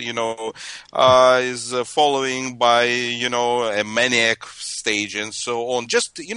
Speaker 5: is following by, a maniac stage and so on. Just, read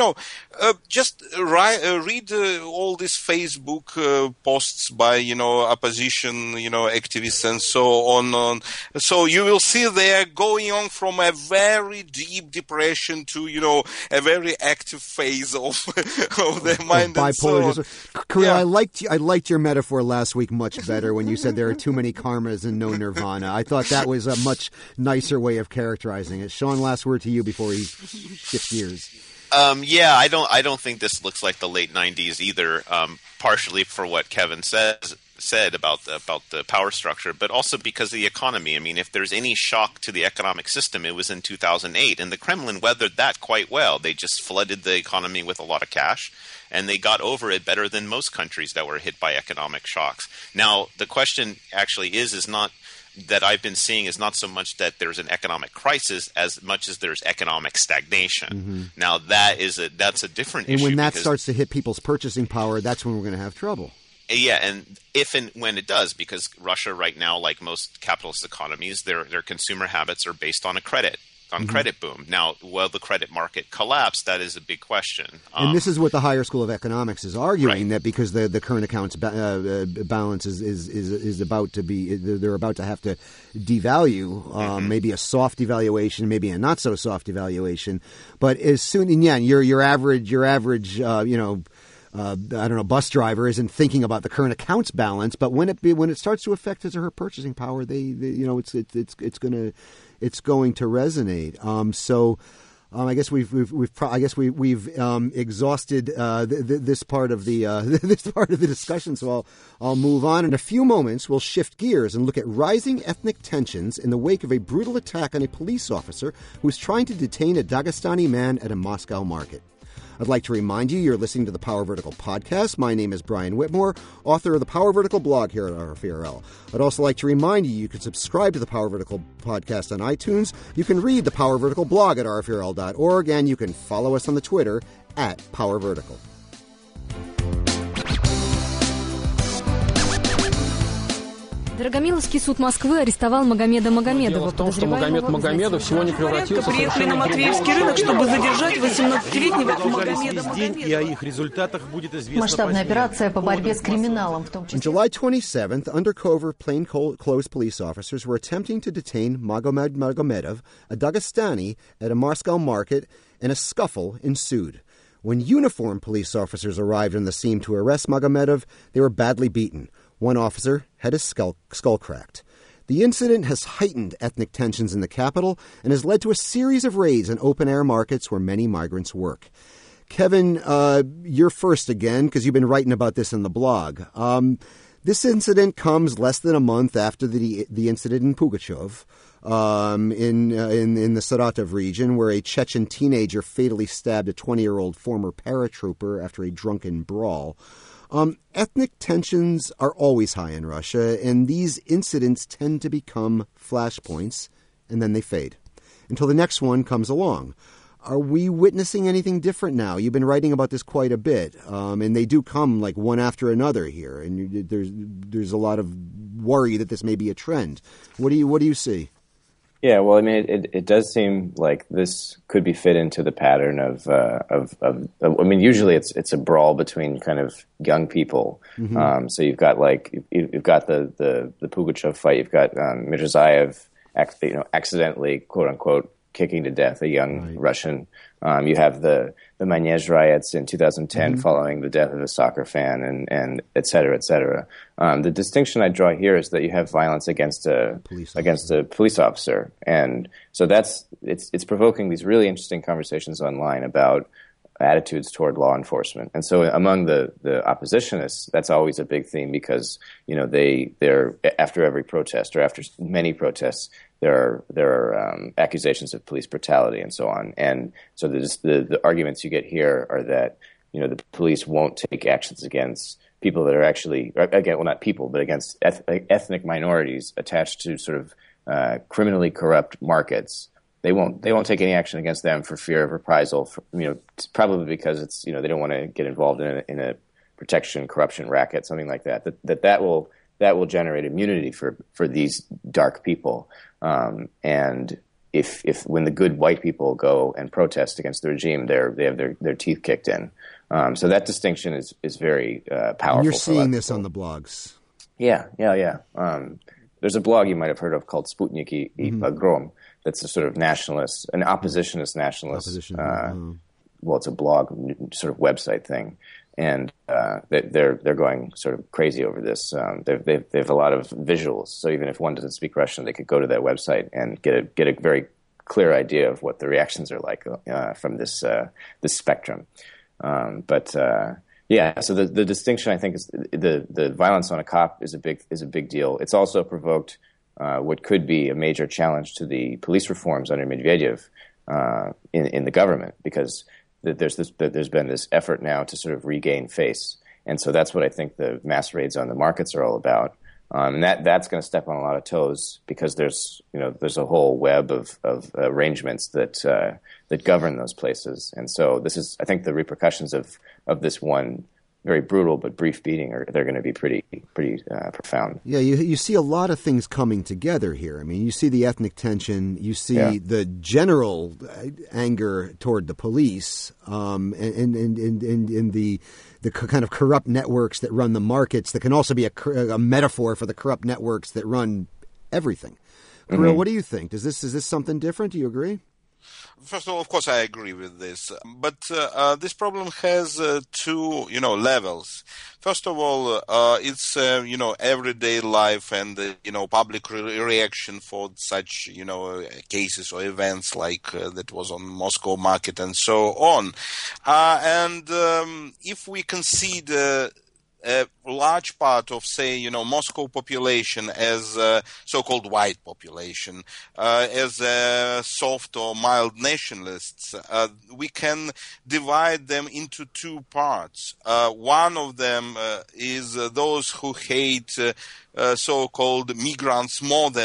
Speaker 5: all these Facebook posts by, opposition, activists and so on. So you will see they're going on from a very deep depression to, a very active phase of their mind and so on.
Speaker 4: Kirill, yeah. I liked your metaphor last week much better when you said there are too many karmas and no nirvana. I thought that was a much nicer way of characterizing it. Sean, last word to you before we shift gears.
Speaker 7: I don't think this looks like the late 90s either. Partially for what Kevin said about the power structure, but also because of the economy. I mean, if there's any shock to the economic system, it was in 2008, and the Kremlin weathered that quite well. They just flooded the economy with a lot of cash, and they got over it better than most countries that were hit by economic shocks. Now, the question actually is not that I've been seeing is not so much that there's an economic crisis as much as there's economic stagnation. Now, that's a different issue.
Speaker 4: And when that starts to hit people's purchasing power, that's when we're going to have trouble.
Speaker 7: Yeah, and if and when it does, because Russia right now, like most capitalist economies, their consumer habits are based on credit boom. Now, will the credit market collapse? That is a big question.
Speaker 4: And this is what the Higher School of Economics is arguing, that because the current accounts balance is about to be, they're about to have to devalue, maybe a soft devaluation, maybe a not so soft devaluation. But as soon, your average I don't know, bus driver isn't thinking about the current accounts balance, but when it starts to affect his or her purchasing power, it's going to resonate. I guess we've exhausted this part of the discussion. So I'll move on. In a few moments, we'll shift gears and look at rising ethnic tensions in the wake of a brutal attack on a police officer who was trying to detain a Dagestani man at a Moscow market. I'd like to remind you you're listening to the Power Vertical podcast. My name is Brian Whitmore, author of the Power Vertical blog here at RFERL. I'd also like to remind you can subscribe to the Power Vertical podcast on iTunes. You can read the Power Vertical blog at rferl.org, and you can follow us on the Twitter at Power Vertical.
Speaker 1: Драгомиловский суд Москвы арестовал Магомеда Магомедова.
Speaker 8: Дело в том, что Магомед Магомедов сегодня превратился в
Speaker 9: приехали на Матвеевский рынок, чтобы задержать 18-летнего Магомеда Магомедова.
Speaker 8: И о их результатах будет известно.
Speaker 1: Масштабная операция по борьбе с криминалом, в том числе.
Speaker 4: On July 27th, undercover plainclothes police officers were attempting to detain Magomed Magomedov, a Dagestani, at a Moscow market, and a scuffle ensued. When uniformed police officers arrived on the scene to arrest Magomedov, they were badly beaten. One officer had his skull cracked. The incident has heightened ethnic tensions in the capital and has led to a series of raids on open-air markets where many migrants work. Kevin, you're first again because you've been writing about this in the blog. This incident comes less than a month after the incident in Pugachev, in the Saratov region, where a Chechen teenager fatally stabbed a 20-year-old former paratrooper after a drunken brawl. Ethnic tensions are always high in Russia, and these incidents tend to become flashpoints, and then they fade until the next one comes along. Are we witnessing anything different now? You've been writing about this quite a bit, and they do come like one after another here, and there's a lot of worry that this may be a trend. What do you see?
Speaker 6: Yeah, well, I mean, it does seem like this could be fit into the pattern of I mean, usually it's a brawl between kind of young people. Mm-hmm. So you've got you've got the Pugachev fight. You've got Mirzaev, accidentally, quote unquote, kicking to death a young Russian. You have the Manezh riots in 2010 following the death of a soccer fan, and et cetera, et cetera. The distinction I draw here is that you have violence against a police officer, and so it's provoking these really interesting conversations online about attitudes toward law enforcement. And so among the oppositionists, that's always a big theme because they're after every protest or after many protests, there are accusations of police brutality and so on. And so the arguments you get here are that the police won't take actions against people that are actually, again, well, not people, but against ethnic minorities attached to sort of criminally corrupt markets. They won't take any action against them for fear of reprisal. Probably because it's they don't want to get involved in a protection corruption racket, something like that. That will generate immunity for these dark people. And if when the good white people go and protest against the regime, they have their teeth kicked in. So that distinction is very powerful.
Speaker 4: And you're seeing this on the blogs.
Speaker 6: Yeah. There's a blog you might have heard of called Sputnik и Pogrom. That's a sort of nationalist, an oppositionist nationalist. Well, it's a blog sort of website thing, and they're going sort of crazy over this. They have a lot of visuals, so even if one doesn't speak Russian, they could go to that website and get a very clear idea of what the reactions are like from this spectrum. Yeah, so the distinction I think is the violence on a cop is a big deal. It's also provoked what could be a major challenge to the police reforms under Medvedev in the government, because there's been this effort now to sort of regain face, and so that's what I think the mass raids on the markets are all about, and that's going to step on a lot of toes because there's a whole web of arrangements that govern those places, and so this is, I think, the repercussions of this one very brutal but brief beating they're going to be pretty profound. Yeah,
Speaker 4: you see a lot of things coming together here. I mean, you see the ethnic tension, you see the general anger toward the police, and the kind of corrupt networks that run the markets that can also be a metaphor for the corrupt networks that run everything. Kirill, what do you think? Is this something different? Do you agree?
Speaker 5: First of all, of course, I agree with this. But this problem has two, levels. First of all, it's, everyday life and, public reaction for such, cases or events like that was on Moscow market and so on. And if we consider a large part of, say, Moscow population as so-called white population, as soft or mild nationalists, we can divide them into two parts. One of them is those who hate so-called migrants more than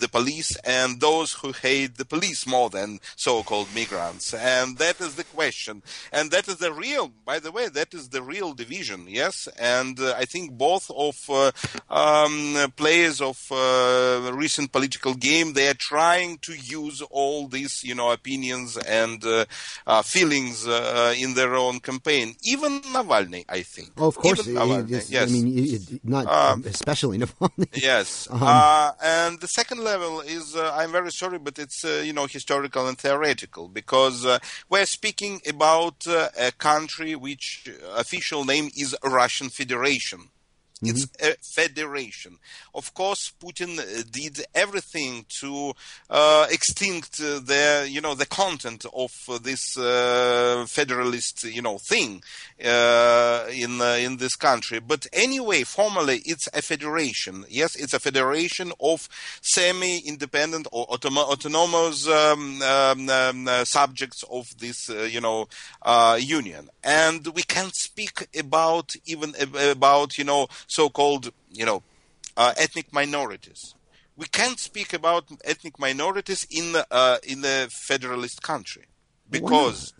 Speaker 5: the police and those who hate the police more than so-called migrants. And that is the question. And that is the real, by the way, that is the real division, yes? And I think both of players of recent political game, they are trying to use all these, opinions and feelings in their own campaign. Even Navalny, I think.
Speaker 4: Oh, of course.
Speaker 5: Navalny, yes.
Speaker 4: I mean, not especially Navalny.
Speaker 5: Yes. And the second level is, I'm very sorry, but it's, historical and theoretical, because we're speaking about a country which official name is Russian Federation. It's a federation. Of course, Putin did everything to extinct the content of this federalist, thing in this country. But anyway, formally, it's a federation. Yes, it's a federation of semi-independent or autonomous subjects of this, union. And we can't speak about so-called, ethnic minorities. We can't speak about ethnic minorities in a federalist country because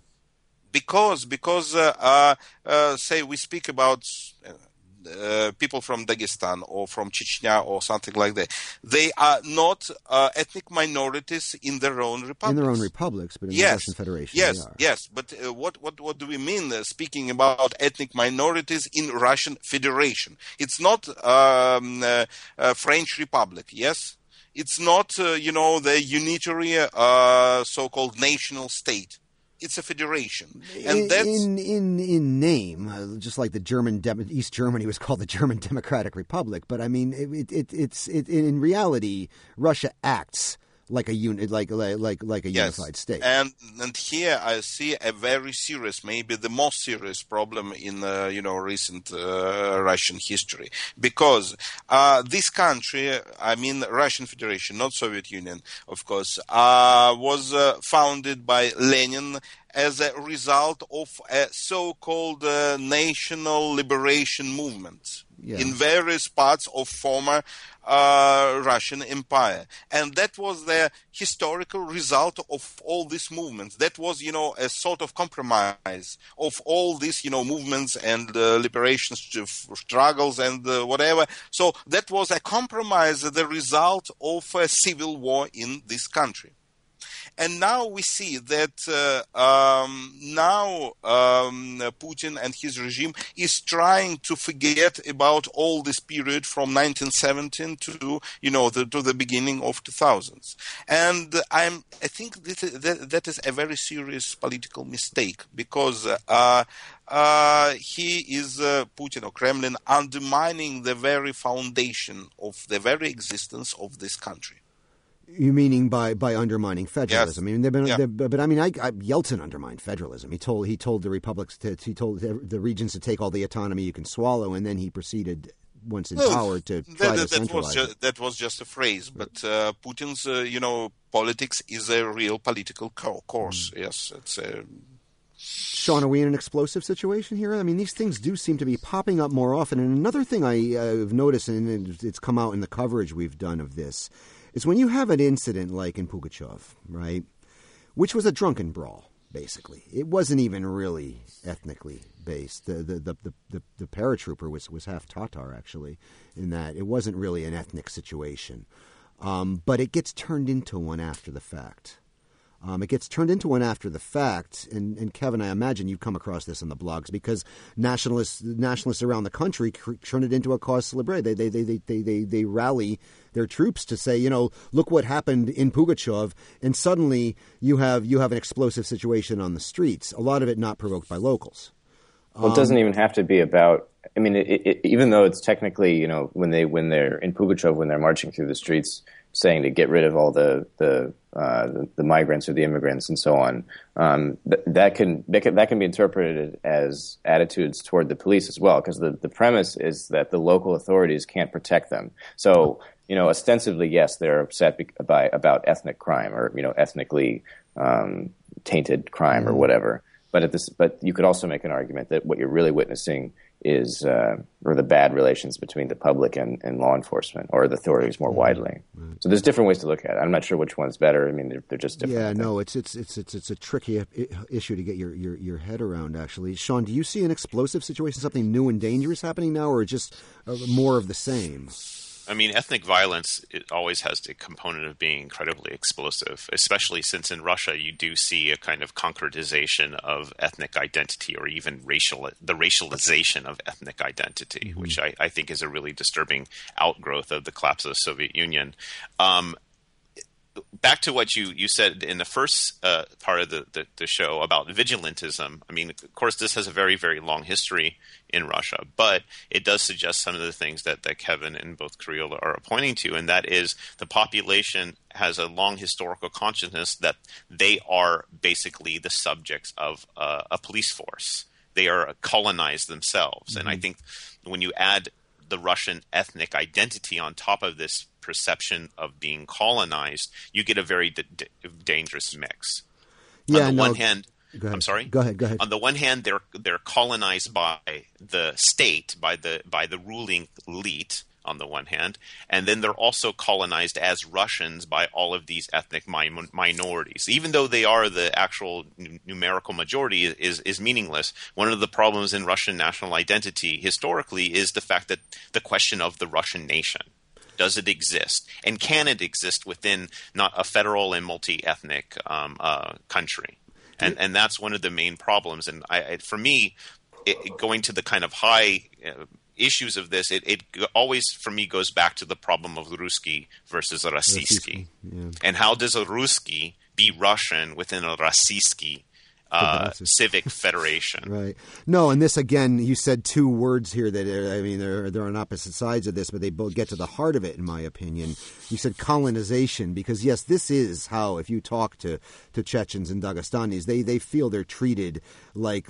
Speaker 5: say we speak about people from Dagestan or from Chechnya or something like that. They are not ethnic minorities in their own republics.
Speaker 4: In their own republics, but in the Russian Federation they are.
Speaker 5: Yes. But what do we mean speaking about ethnic minorities in Russian Federation? It's not French Republic, yes? It's not, the unitary so-called national state. It's a federation, and that's
Speaker 4: in name, just like the German East Germany was called the German Democratic Republic. But I mean, it's in reality, Russia acts like a unit, like a unified state.
Speaker 5: And here I see a very serious, maybe the most serious problem in recent Russian history, because this country, I mean Russian Federation, not Soviet Union, of course, was founded by Lenin as a result of a so-called national liberation movement in various parts of former Russian Empire. And that was the historical result of all these movements. That was, a sort of compromise of all these, movements and liberation struggles and whatever. So that was a compromise, the result of a civil war in this country. And now we see that Putin and his regime is trying to forget about all this period from 1917 to the beginning of 2000s. And I think that is a very serious political mistake, because he is Putin or Kremlin undermining the very foundation of the very existence of this country.
Speaker 4: You meaning by undermining federalism? Yes. I mean, Yeltsin undermined federalism. He told the republics he told the regions to take all the autonomy you can swallow, and then he proceeded, once in power, to try to centralize it.
Speaker 5: That was just a phrase, but Putin's politics is a real political course. Yes, it's a.
Speaker 4: Sean, are we in an explosive situation here? I mean, these things do seem to be popping up more often. And another thing I've noticed, and it's come out in the coverage we've done of this, is when you have an incident like in Pugachev, right, which was a drunken brawl, basically. It wasn't even really ethnically based. The paratrooper was half Tatar, actually, in that it wasn't really an ethnic situation. But it gets turned into one after the fact. And Kevin, I imagine you've come across this in the blogs, because nationalists around the country turn it into a cause célèbre. They rally their troops to say, look what happened in Pugachev, and suddenly you have an explosive situation on the streets. A lot of it not provoked by locals.
Speaker 6: Well, it doesn't even have to be about. I mean, even though it's technically, when they're in Pugachev, when they're marching through the streets, saying to get rid of all the migrants or the immigrants and so on, that can be interpreted as attitudes toward the police as well, because the premise is that the local authorities can't protect them. So ostensibly, yes, they're upset about ethnic crime or ethnically tainted crime or whatever. But you could also make an argument that what you're really witnessing is or the bad relations between the public and law enforcement, or the authorities more widely.
Speaker 4: Right.
Speaker 6: So there's different ways to look at it. I'm not sure which one's better. I mean, they're just different.
Speaker 4: Yeah, no, it's a tricky issue to get your head around, actually. Sean, do you see an explosive situation, something new and dangerous happening now, or just more of the same?
Speaker 7: I mean, ethnic violence, it always has the component of being incredibly explosive, especially since in Russia you do see a kind of concretization of ethnic identity, or even the racialization of ethnic identity, which I think is a really disturbing outgrowth of the collapse of the Soviet Union. Back to what you said in the first part of the show about vigilantism. I mean, of course, this has a very, very long history in Russia, but it does suggest some of the things that Kevin and both Kirill are pointing to, and that is the population has a long historical consciousness that they are basically the subjects of a police force. They are colonized themselves. And I think when you add the Russian ethnic identity on top of this perception of being colonized, you get a very dangerous mix.
Speaker 4: Yeah,
Speaker 7: on the one hand, I'm sorry.
Speaker 4: Go ahead.
Speaker 7: On the one hand, they're colonized by the state, by the ruling elite. On the one hand, and then they're also colonized as Russians by all of these ethnic minorities. Even though they are the actual numerical majority, is meaningless. One of the problems in Russian national identity historically is the fact that the question of the Russian nation. Does it exist? And can it exist within not a federal and multi-ethnic country? And that's one of the main problems. And for me, going to the kind of high issues of this, it always, for me, goes back to the problem of Ruski versus Rossiyski. Yeah. And how does a Ruski be Russian within a Rossiyski civic federation?
Speaker 4: Right. No, and this, again, you said two words here that, they're on opposite sides of this, but they both get to the heart of it, in my opinion. You said colonization, because, yes, this is how, if you talk to Chechens and Dagestanis, they feel they're treated like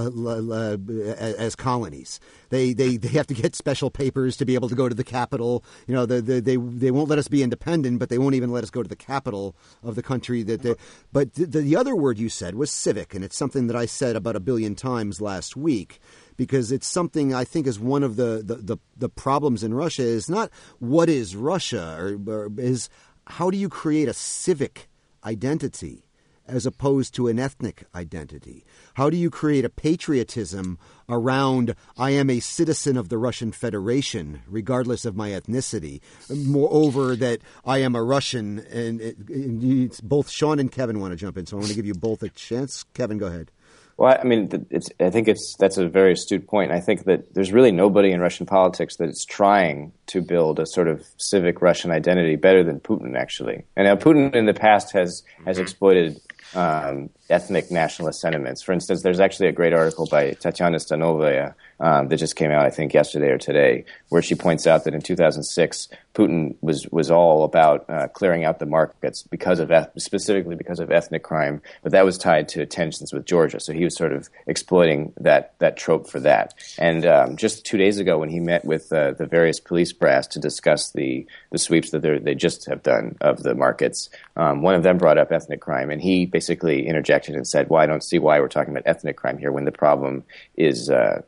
Speaker 4: as colonies. They have to get special papers to be able to go to the capital. You know, they won't let us be independent, but they won't even let us go to the capital of the country. But the other word you said was civic, and it's something that I said about 1 billion times last week, because it's something I think is one of the problems in Russia is not what is Russia, or is how do you create a civic identity as opposed to an ethnic identity? How do you create a patriotism around I am a citizen of the Russian Federation, regardless of my ethnicity? Moreover, that I am a Russian, and both Sean and Kevin want to jump in, so I want to give you both a chance. Kevin, go ahead.
Speaker 6: Well, I mean, I think that's a very astute point. I think that there's really nobody in Russian politics that is trying to build a sort of civic Russian identity better than Putin, actually. And now Putin in the past has exploited ethnic nationalist sentiments. For instance, there's actually a great article by Tatiana Stanovaya that just came out, I think, yesterday or today, where she points out that in 2006, Putin was all about clearing out the markets specifically because of ethnic crime, but that was tied to tensions with Georgia. So he was sort of exploiting that trope for that. And just 2 days ago, when he met with the various police brass to discuss the sweeps that they just have done of the markets, one of them brought up ethnic crime, and he basically interjected and said, "Well, I don't see why we're talking about ethnic crime here when the problem is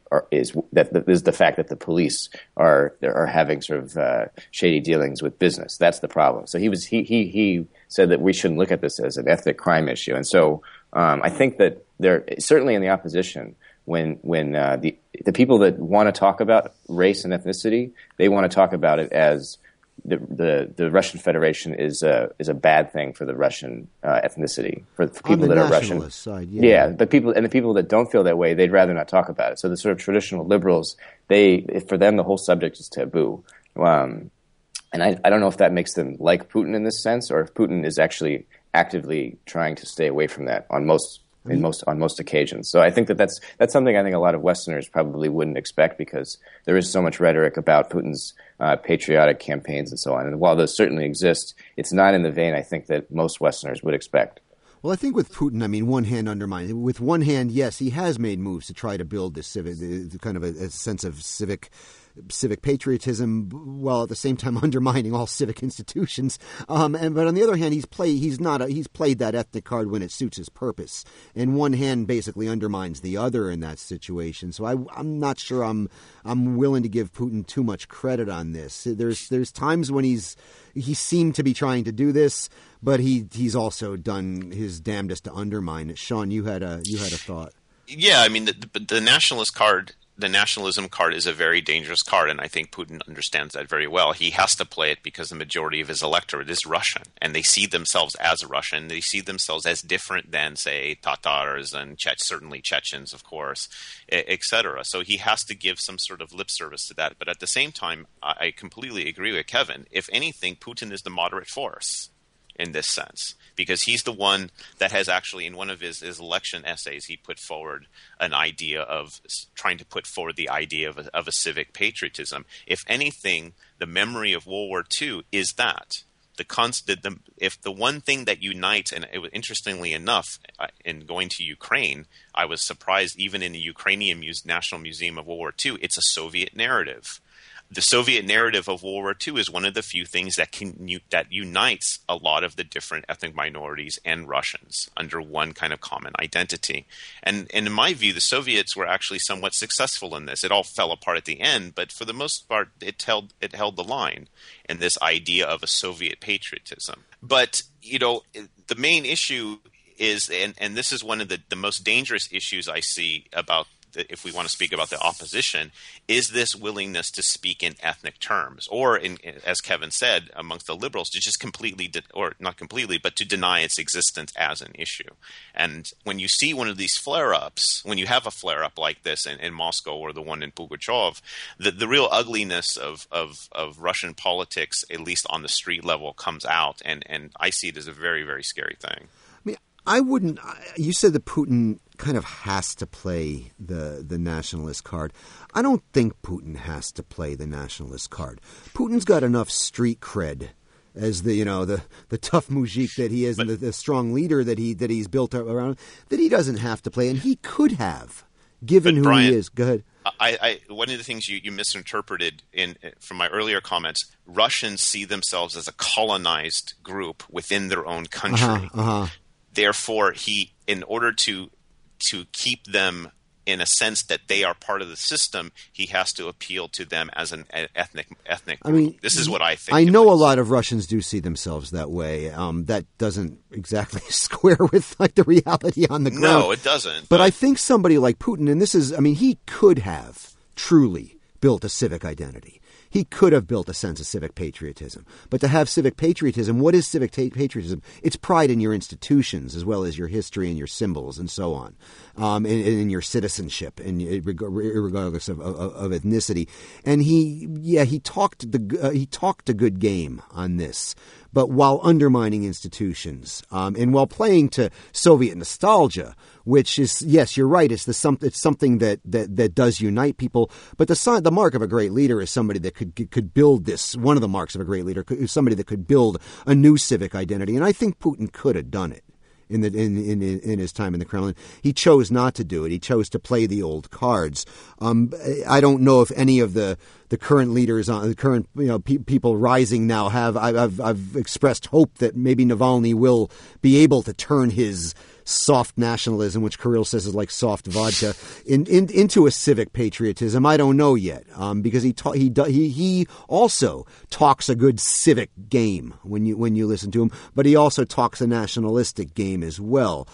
Speaker 6: the fact that the police are having sort of shady dealings with business. That's the problem." So he said that we shouldn't look at this as an ethnic crime issue. And so I think that they're certainly in the opposition when the people that want to talk about race and ethnicity, they want to talk about it as the Russian Federation is a bad thing for the Russian ethnicity, for people that are Russian.
Speaker 4: Side,
Speaker 6: but the people that don't feel that way, they'd rather not talk about it. So the sort of traditional liberals, for them the whole subject is taboo. And I don't know if that makes them like Putin in this sense, or if Putin is actually actively trying to stay away from that on most occasions. So I think that's something I think a lot of Westerners probably wouldn't expect, because there is so much rhetoric about Putin's patriotic campaigns and so on. And while those certainly exist, it's not in the vein I think that most Westerners would expect.
Speaker 2: Well, I think with Putin, I mean, one hand undermines. With one hand, yes, he has made moves to try to build this civic, kind of a sense of civic
Speaker 4: civic patriotism, while at the same time undermining all civic institutions. But on the other hand, he's played that ethnic card when it suits his purpose, and one hand basically undermines the other in that situation. So I'm not sure I'm willing to give Putin too much credit on this. There's times when he seemed to be trying to do this, but he's also done his damnedest to undermine it. Sean, you had a thought.
Speaker 7: Yeah, I mean, the nationalism card is a very dangerous card, and I think Putin understands that very well. He has to play it because the majority of his electorate is Russian, and they see themselves as Russian. They see themselves as different than, say, Tatars and certainly Chechens, of course, etc. So he has to give some sort of lip service to that. But at the same time, I completely agree with Kevin. If anything, Putin is the moderate force in this sense, because he's the one that has actually, in one of his election essays, he put forward an idea of trying to put forward the idea of a civic patriotism. If anything, the memory of World War II is that. If the one thing that unites, and it was, interestingly enough, in going to Ukraine, I was surprised even in the Ukrainian National Museum of World War II, it's a Soviet narrative. The Soviet narrative of World War II is one of the few things that unites a lot of the different ethnic minorities and Russians under one kind of common identity. And in my view, the Soviets were actually somewhat successful in this. It all fell apart at the end, but for the most part, it held the line in this idea of a Soviet patriotism. But, the main issue is, and this is one of the most dangerous issues I see about, if we want to speak about the opposition, is this willingness to speak in ethnic terms, or as Kevin said, amongst the liberals, to just completely, or not completely, but to deny its existence as an issue. And when you see one of these flare-ups, when you have a flare-up like this in Moscow or the one in Pugachev, the real ugliness of Russian politics, at least on the street level, comes out, and I see it as a very, very scary thing.
Speaker 4: You said that Putin kind of has to play the nationalist card. I don't think Putin has to play the nationalist card. Putin's got enough street cred as the tough mujik that he is, and the strong leader that he's built around, that he doesn't have to play, and he could have, given who Brian, he is. Go ahead.
Speaker 7: One of the things you misinterpreted from my earlier comments, Russians see themselves as a colonized group within their own country. Therefore, in order to keep them in a sense that they are part of the system, he has to appeal to them as an ethnic group. I mean, this is what I think.
Speaker 4: I know a lot of Russians do see themselves that way. That doesn't exactly square with the reality on the ground.
Speaker 7: No, it doesn't.
Speaker 4: But I think somebody like Putin, and he could have truly built a civic identity. He could have built a sense of civic patriotism. But to have civic patriotism, what is civic patriotism? It's pride in your institutions as well as your history and your symbols and so on, and in your citizenship, and regardless of ethnicity. And he talked a good game on this, but while undermining institutions, and while playing to Soviet nostalgia, which is, yes, you're right, it's something that does unite people. But the mark of a great leader is somebody that could build this. One of the marks of a great leader is somebody that could build a new civic identity, and I think Putin could have done it in his time in the Kremlin. He chose not to do it. He chose to play the old cards. I don't know if any of the current leaders, the current people rising now have. I've expressed hope that maybe Navalny will be able to turn his soft nationalism, which Kirill says is like soft vodka, into a civic patriotism. I don't know yet, because he also talks a good civic game when you listen to him, but he also talks a nationalistic game as well.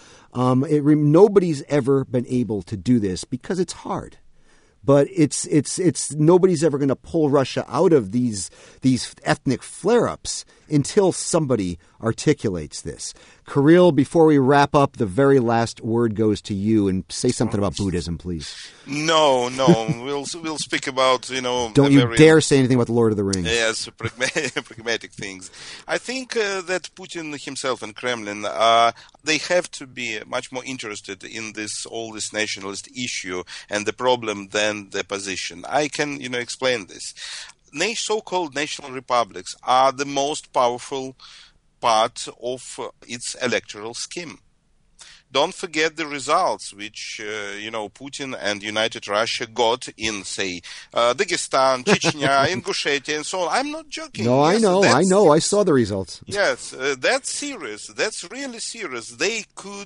Speaker 4: Nobody's ever been able to do this because it's hard. But it's nobody's ever going to pull Russia out of these ethnic flare-ups until somebody articulates this. Kirill, before we wrap up, the very last word goes to you, and say something about Buddhism, please.
Speaker 5: No, we'll speak about
Speaker 4: Don't you dare say anything about the Lord of the Rings.
Speaker 5: Yes, pragmatic things. I think that Putin himself and Kremlin, they have to be much more interested in all this nationalist issue and the problem than the position. I can explain this. So-called national republics are the most powerful part of its electoral scheme. don't forget the results which, Putin and United Russia got in, say, Dagestan, Chechnya, Ingushetia, and so on. I'm not joking.
Speaker 4: No,
Speaker 5: yes,
Speaker 4: I know. I saw the results.
Speaker 5: Yes, that's serious. That's really serious. They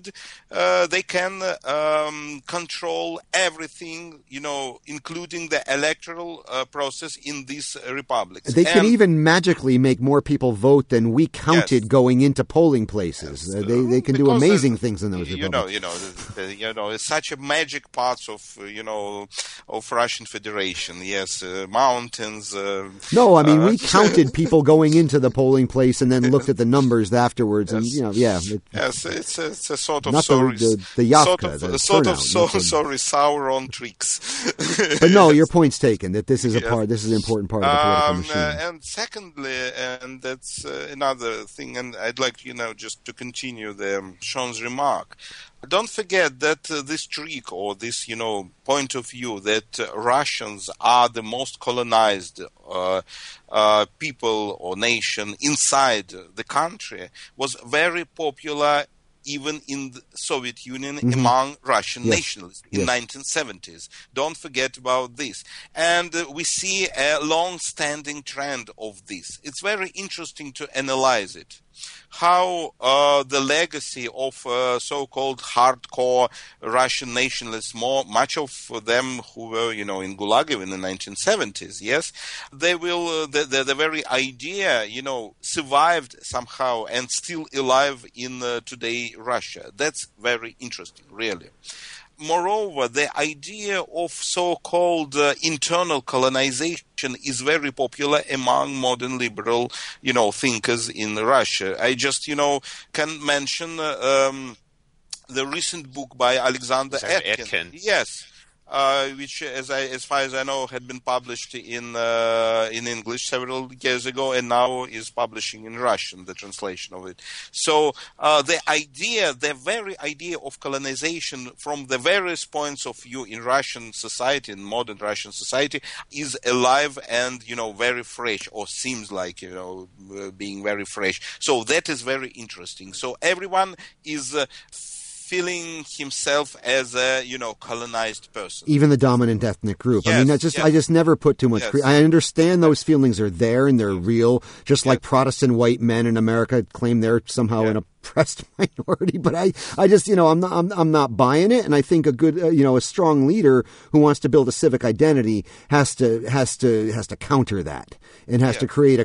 Speaker 5: can control everything, including the electoral process in these republics.
Speaker 4: They can even magically make more people vote than we counted going into polling places. They can do amazing things in those republics.
Speaker 5: It's such a magic parts of Russian Federation. Yes, mountains.
Speaker 4: No, I mean we counted people going into the polling place and then looked at the numbers afterwards, and
Speaker 5: yes, it's a sort of
Speaker 4: not
Speaker 5: sorry,
Speaker 4: the Yavka,
Speaker 5: sorry, Sauron tricks.
Speaker 4: But no, your point's taken that this is this is an important part of the political machine.
Speaker 5: And secondly, and that's another thing, and I'd like just to continue Sean's remark. Don't forget that this trick or this, point of view that Russians are the most colonized people or nation inside the country was very popular even in the Soviet Union among Russian nationalists in 1970s. Don't forget about this. And we see a long-standing trend of this. It's very interesting to analyze it. How the legacy of so-called hardcore Russian nationalists, much of them who were, in Gulag in the 1970s, yes, they will, the very idea, survived somehow and still alive in today Russia. That's very interesting, really. Moreover, the idea of so-called internal colonization is very popular among modern liberal, thinkers in Russia. I just, can mention the recent book by Alexander Etkin. Yes. Which, as far as I know, had been published in English several years ago, and now is publishing in Russian the translation of it. So the very idea of colonization from the various points of view in Russian society, in modern Russian society, is alive and very fresh, or seems like being very fresh. So that is very interesting. So everyone is feeling himself as a colonized person,
Speaker 4: even the dominant ethnic group. Yes, I mean, I just never put too much. I understand those feelings are there and they're real, just like Protestant white men in America claim they're somehow an oppressed minority. But I just I'm not buying it, and I think a good a strong leader who wants to build a civic identity has to counter that and has to create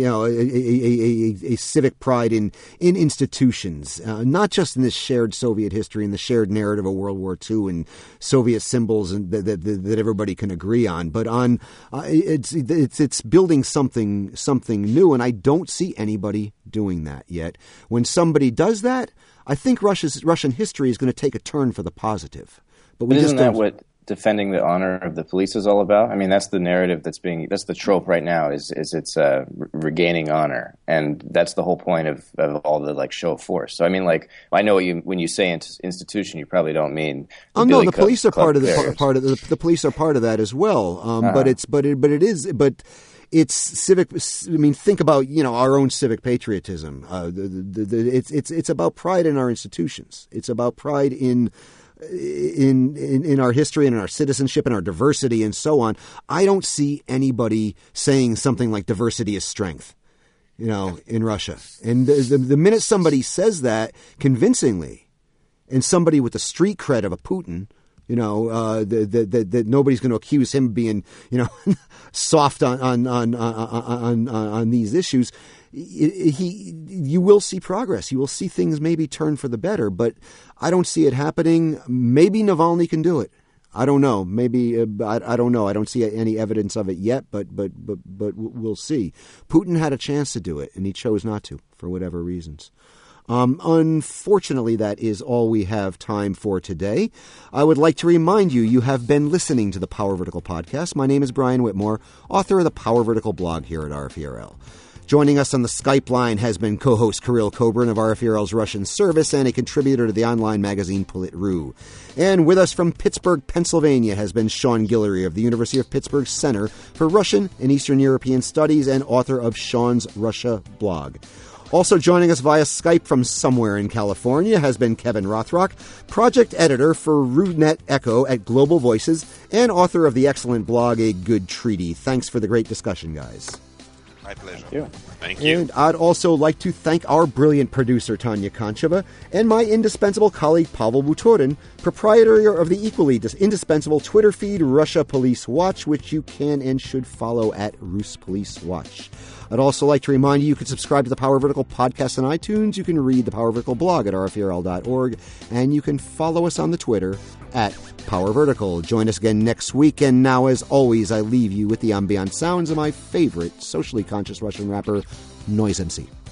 Speaker 4: a civic pride in institutions, not just in this shared Soviet history and the shared narrative of World War II and Soviet symbols and that everybody can agree on, but on it's building something new, and I don't see anybody doing that yet. When somebody does that, I think Russian history is going to take a turn for the positive. But
Speaker 6: isn't that what defending the honor of the police is all about? I mean, that's the narrative that's the trope right now is it's regaining honor, and that's the whole point of all the show of force. So I mean, I know when you say institution, you probably don't mean.
Speaker 4: The police are part of the police are part of that as well. But it's civic. I mean, think about our own civic patriotism. It's about pride in our institutions. It's about pride in our history and in our citizenship and our diversity and so on. I don't see anybody saying something like diversity is strength, in Russia. And the minute somebody says that convincingly, and somebody with the street cred of a Putin, that nobody's going to accuse him of being, soft on these issues. You will see progress. You will see things maybe turn for the better, but I don't see it happening. Maybe Navalny can do it. I don't know. Maybe I don't know. I don't see any evidence of it yet, but we'll see. Putin had a chance to do it, and he chose not to for whatever reasons. Unfortunately, that is all we have time for today. I would like to remind you have been listening to the Power Vertical podcast. My name is Brian Whitmore, author of the Power Vertical blog here at RFERL. Joining us on the Skype line has been co-host Kirill Kobrin of RFERL's Russian service and a contributor to the online magazine Polit.ru. And with us from Pittsburgh, Pennsylvania has been Sean Guillory of the University of Pittsburgh Center for Russian and Eastern European Studies and author of Sean's Russia blog. Also joining us via Skype from somewhere in California has been Kevin Rothrock, project editor for RuNet Echo at Global Voices and author of the excellent blog A Good Treaty. Thanks for the great discussion, guys.
Speaker 5: My pleasure.
Speaker 7: Thank you.
Speaker 4: And I'd also like to thank our brilliant producer, Tanya Koncheva, and my indispensable colleague, Pavel Butorin, proprietor of the equally indispensable Twitter feed, Russia Police Watch, which you can and should follow at Rus Police Watch. I'd also like to remind you can subscribe to the Power Vertical podcast on iTunes, you can read the Power Vertical blog at rfurl.org, and you can follow us on the Twitter at Power Vertical. Join us again next week, and now, as always, I leave you with the ambient sounds of my favorite socially conscious Russian rapper, Noise MC.